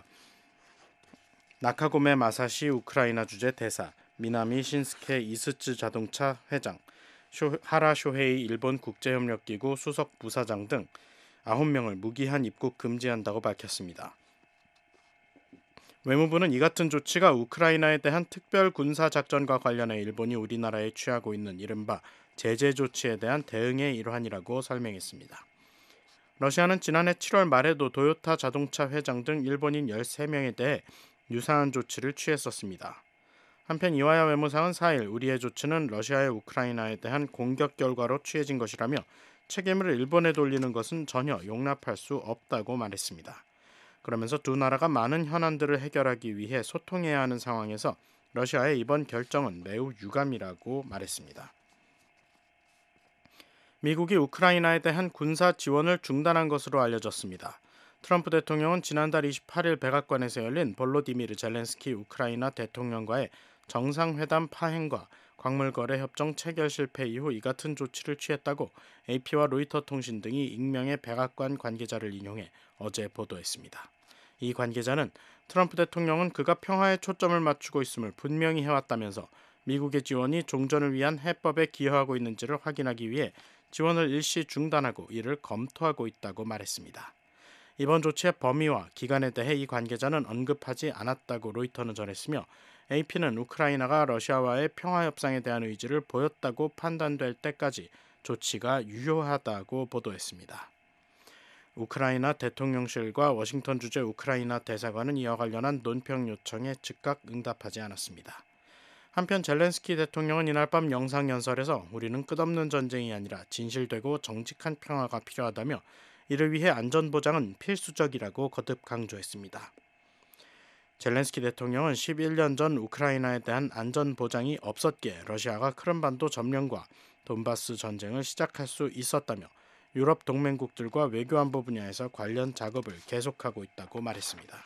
나카고메 마사시 우크라이나 주재 대사, 미나미 신스케 이스츠 자동차 회장, 하라 쇼헤이 일본 국제협력기구 수석 부사장 등 9명을 무기한 입국 금지한다고 밝혔습니다. 외무부는 이 같은 조치가 우크라이나에 대한 특별 군사 작전과 관련해 일본이 우리나라에 취하고 있는 이른바 제재 조치에 대한 대응의 일환이라고 설명했습니다. 러시아는 지난해 7월 말에도 도요타 자동차 회장 등 일본인 13명에 대해 유사한 조치를 취했었습니다. 한편 이와야 외무상은 4일 우리의 조치는 러시아의 우크라이나에 대한 공격 결과로 취해진 것이라며 책임을 일본에 돌리는 것은 전혀 용납할 수 없다고 말했습니다. 그러면서 두 나라가 많은 현안들을 해결하기 위해 소통해야 하는 상황에서 러시아의 이번 결정은 매우 유감이라고 말했습니다. 미국이 우크라이나에 대한 군사 지원을 중단한 것으로 알려졌습니다. 트럼프 대통령은 지난달 28일 백악관에서 열린 볼로디미르 젤렌스키 우크라이나 대통령과의 정상회담 파행과 광물거래 협정 체결 실패 이후 이 같은 조치를 취했다고 AP와 로이터 통신 등이 익명의 백악관 관계자를 인용해 어제 보도했습니다. 이 관계자는 트럼프 대통령은 그가 평화에 초점을 맞추고 있음을 분명히 해왔다면서 미국의 지원이 종전을 위한 해법에 기여하고 있는지를 확인하기 위해 지원을 일시 중단하고 이를 검토하고 있다고 말했습니다. 이번 조치의 범위와 기간에 대해 이 관계자는 언급하지 않았다고 로이터는 전했으며 AP는 우크라이나가 러시아와의 평화협상에 대한 의지를 보였다고 판단될 때까지 조치가 유효하다고 보도했습니다. 우크라이나 대통령실과 워싱턴 주재 우크라이나 대사관은 이와 관련한 논평 요청에 즉각 응답하지 않았습니다. 한편 젤렌스키 대통령은 이날 밤 영상연설에서 우리는 끝없는 전쟁이 아니라 진실되고 정직한 평화가 필요하다며 이를 위해 안전보장은 필수적이라고 거듭 강조했습니다. 젤렌스키 대통령은 11년 전 우크라이나에 대한 안전보장이 없었기에 러시아가 크림반도 점령과 돈바스 전쟁을 시작할 수 있었다며 유럽 동맹국들과 외교안보 분야에서 관련 작업을 계속하고 있다고 말했습니다.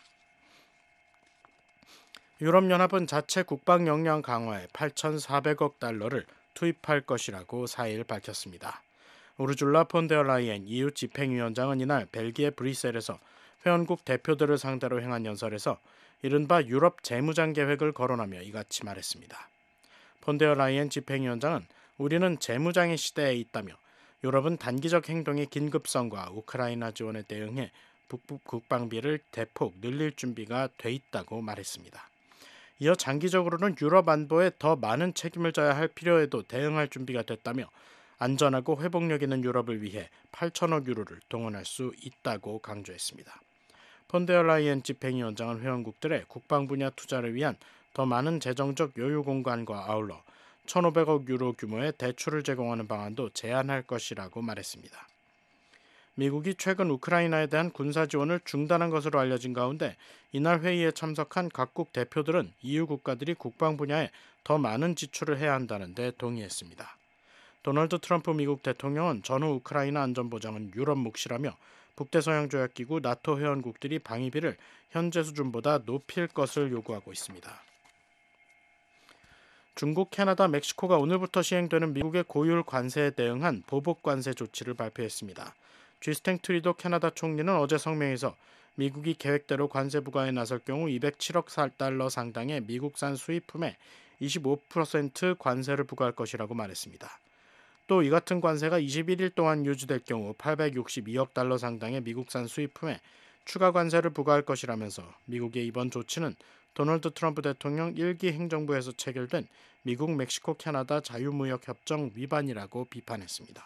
유럽연합은 자체 국방 역량 강화에 8,400억 달러를 투입할 것이라고 4일 밝혔습니다. 우르줄라 폰데어라이엔 EU 집행위원장은 이날 벨기에 브뤼셀에서 회원국 대표들을 상대로 행한 연설에서 이른바 유럽 재무장 계획을 거론하며 이같이 말했습니다. 폰데어라이엔 집행위원장은 우리는 재무장의 시대에 있다며 유럽은 단기적 행동의 긴급성과 우크라이나 지원에 대응해 북부 국방비를 대폭 늘릴 준비가 돼 있다고 말했습니다. 이어 장기적으로는 유럽 안보에 더 많은 책임을 져야 할 필요에도 대응할 준비가 됐다며 안전하고 회복력 있는 유럽을 위해 8천억 유로를 동원할 수 있다고 강조했습니다. 폰데어라이엔 집행위원장은 회원국들의 국방 분야 투자를 위한 더 많은 재정적 여유 공간과 아울러 1,500억 유로 규모의 대출을 제공하는 방안도 제안할 것이라고 말했습니다. 미국이 최근 우크라이나에 대한 군사 지원을 중단한 것으로 알려진 가운데 이날 회의에 참석한 각국 대표들은 EU 국가들이 국방 분야에 더 많은 지출을 해야 한다는 데 동의했습니다. 도널드 트럼프 미국 대통령은 전후 우크라이나 안전보장은 유럽 몫이라며 북대서양조약기구 나토 회원국들이 방위비를 현재 수준보다 높일 것을 요구하고 있습니다. 중국, 캐나다, 멕시코가 오늘부터 시행되는 미국의 고율 관세에 대응한 보복 관세 조치를 발표했습니다. 주스틴 트루도 캐나다 총리는 어제 성명에서 미국이 계획대로 관세 부과에 나설 경우 207억 달러 상당의 미국산 수입품에 25% 관세를 부과할 것이라고 말했습니다. 또 이 같은 관세가 21일 동안 유지될 경우 862억 달러 상당의 미국산 수입품에 추가 관세를 부과할 것이라면서 미국의 이번 조치는 도널드 트럼프 대통령 1기 행정부에서 체결된 미국, 멕시코, 캐나다 자유무역협정 위반이라고 비판했습니다.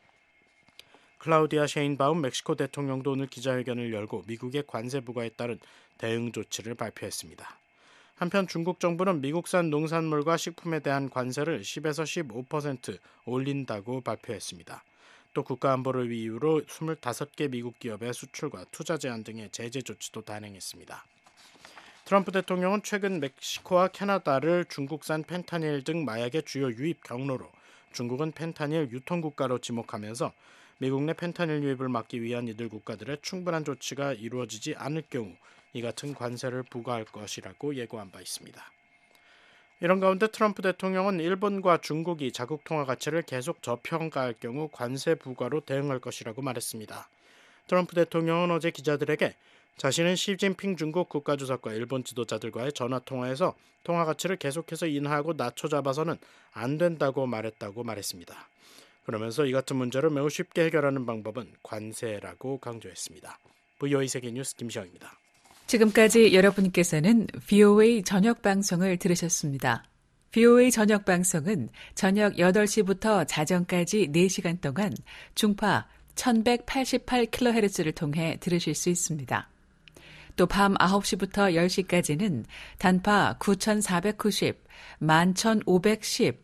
클라우디아 셰인바움 멕시코 대통령도 오늘 기자회견을 열고 미국의 관세 부과에 따른 대응 조치를 발표했습니다. 한편 중국 정부는 미국산 농산물과 식품에 대한 관세를 10에서 15% 올린다고 발표했습니다. 또 국가안보를 이유로 25개 미국 기업의 수출과 투자 제한 등의 제재 조치도 단행했습니다. 트럼프 대통령은 최근 멕시코와 캐나다를 중국산 펜타닐 등 마약의 주요 유입 경로로 중국은 펜타닐 유통국가로 지목하면서 미국 내 펜타닐 유입을 막기 위한 이들 국가들의 충분한 조치가 이루어지지 않을 경우 이 같은 관세를 부과할 것이라고 예고한 바 있습니다. 이런 가운데 트럼프 대통령은 일본과 중국이 자국 통화 가치를 계속 저평가할 경우 관세 부과로 대응할 것이라고 말했습니다. 트럼프 대통령은 어제 기자들에게 자신은 시진핑 중국 국가주석과 일본 지도자들과의 전화통화에서 통화 가치를 계속해서 인하하고 낮춰잡아서는 안 된다고 말했습니다. 그러면서 이 같은 문제를 매우 쉽게 해결하는 방법은 관세라고 강조했습니다. VOA 세계뉴스 김시영입니다. 지금까지 여러분께서는 VOA 저녁 방송을 들으셨습니다. VOA 저녁 방송은 저녁 8시부터 자정까지 4시간 동안 중파 1188kHz를 통해 들으실 수 있습니다. 또 밤 9시부터 10시까지는 단파 9490, 11510,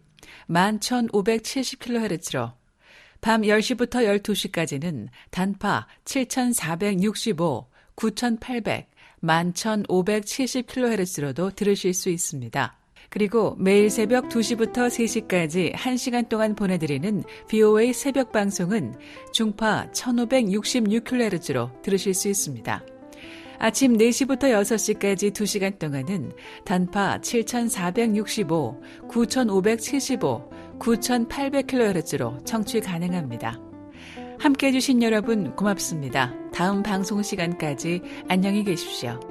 11570kHz로 밤 10시부터 12시까지는 단파 7465, 9800, 11570kHz로도 들으실 수 있습니다. 그리고 매일 새벽 2시부터 3시까지 1시간 동안 보내드리는 VOA 새벽 방송은 중파 1566kHz로 들으실 수 있습니다. 아침 4시부터 6시까지 2시간 동안은 단파 7465, 9575, 9800kHz로 청취 가능합니다. 함께해 주신 여러분 고맙습니다. 다음 방송 시간까지 안녕히 계십시오.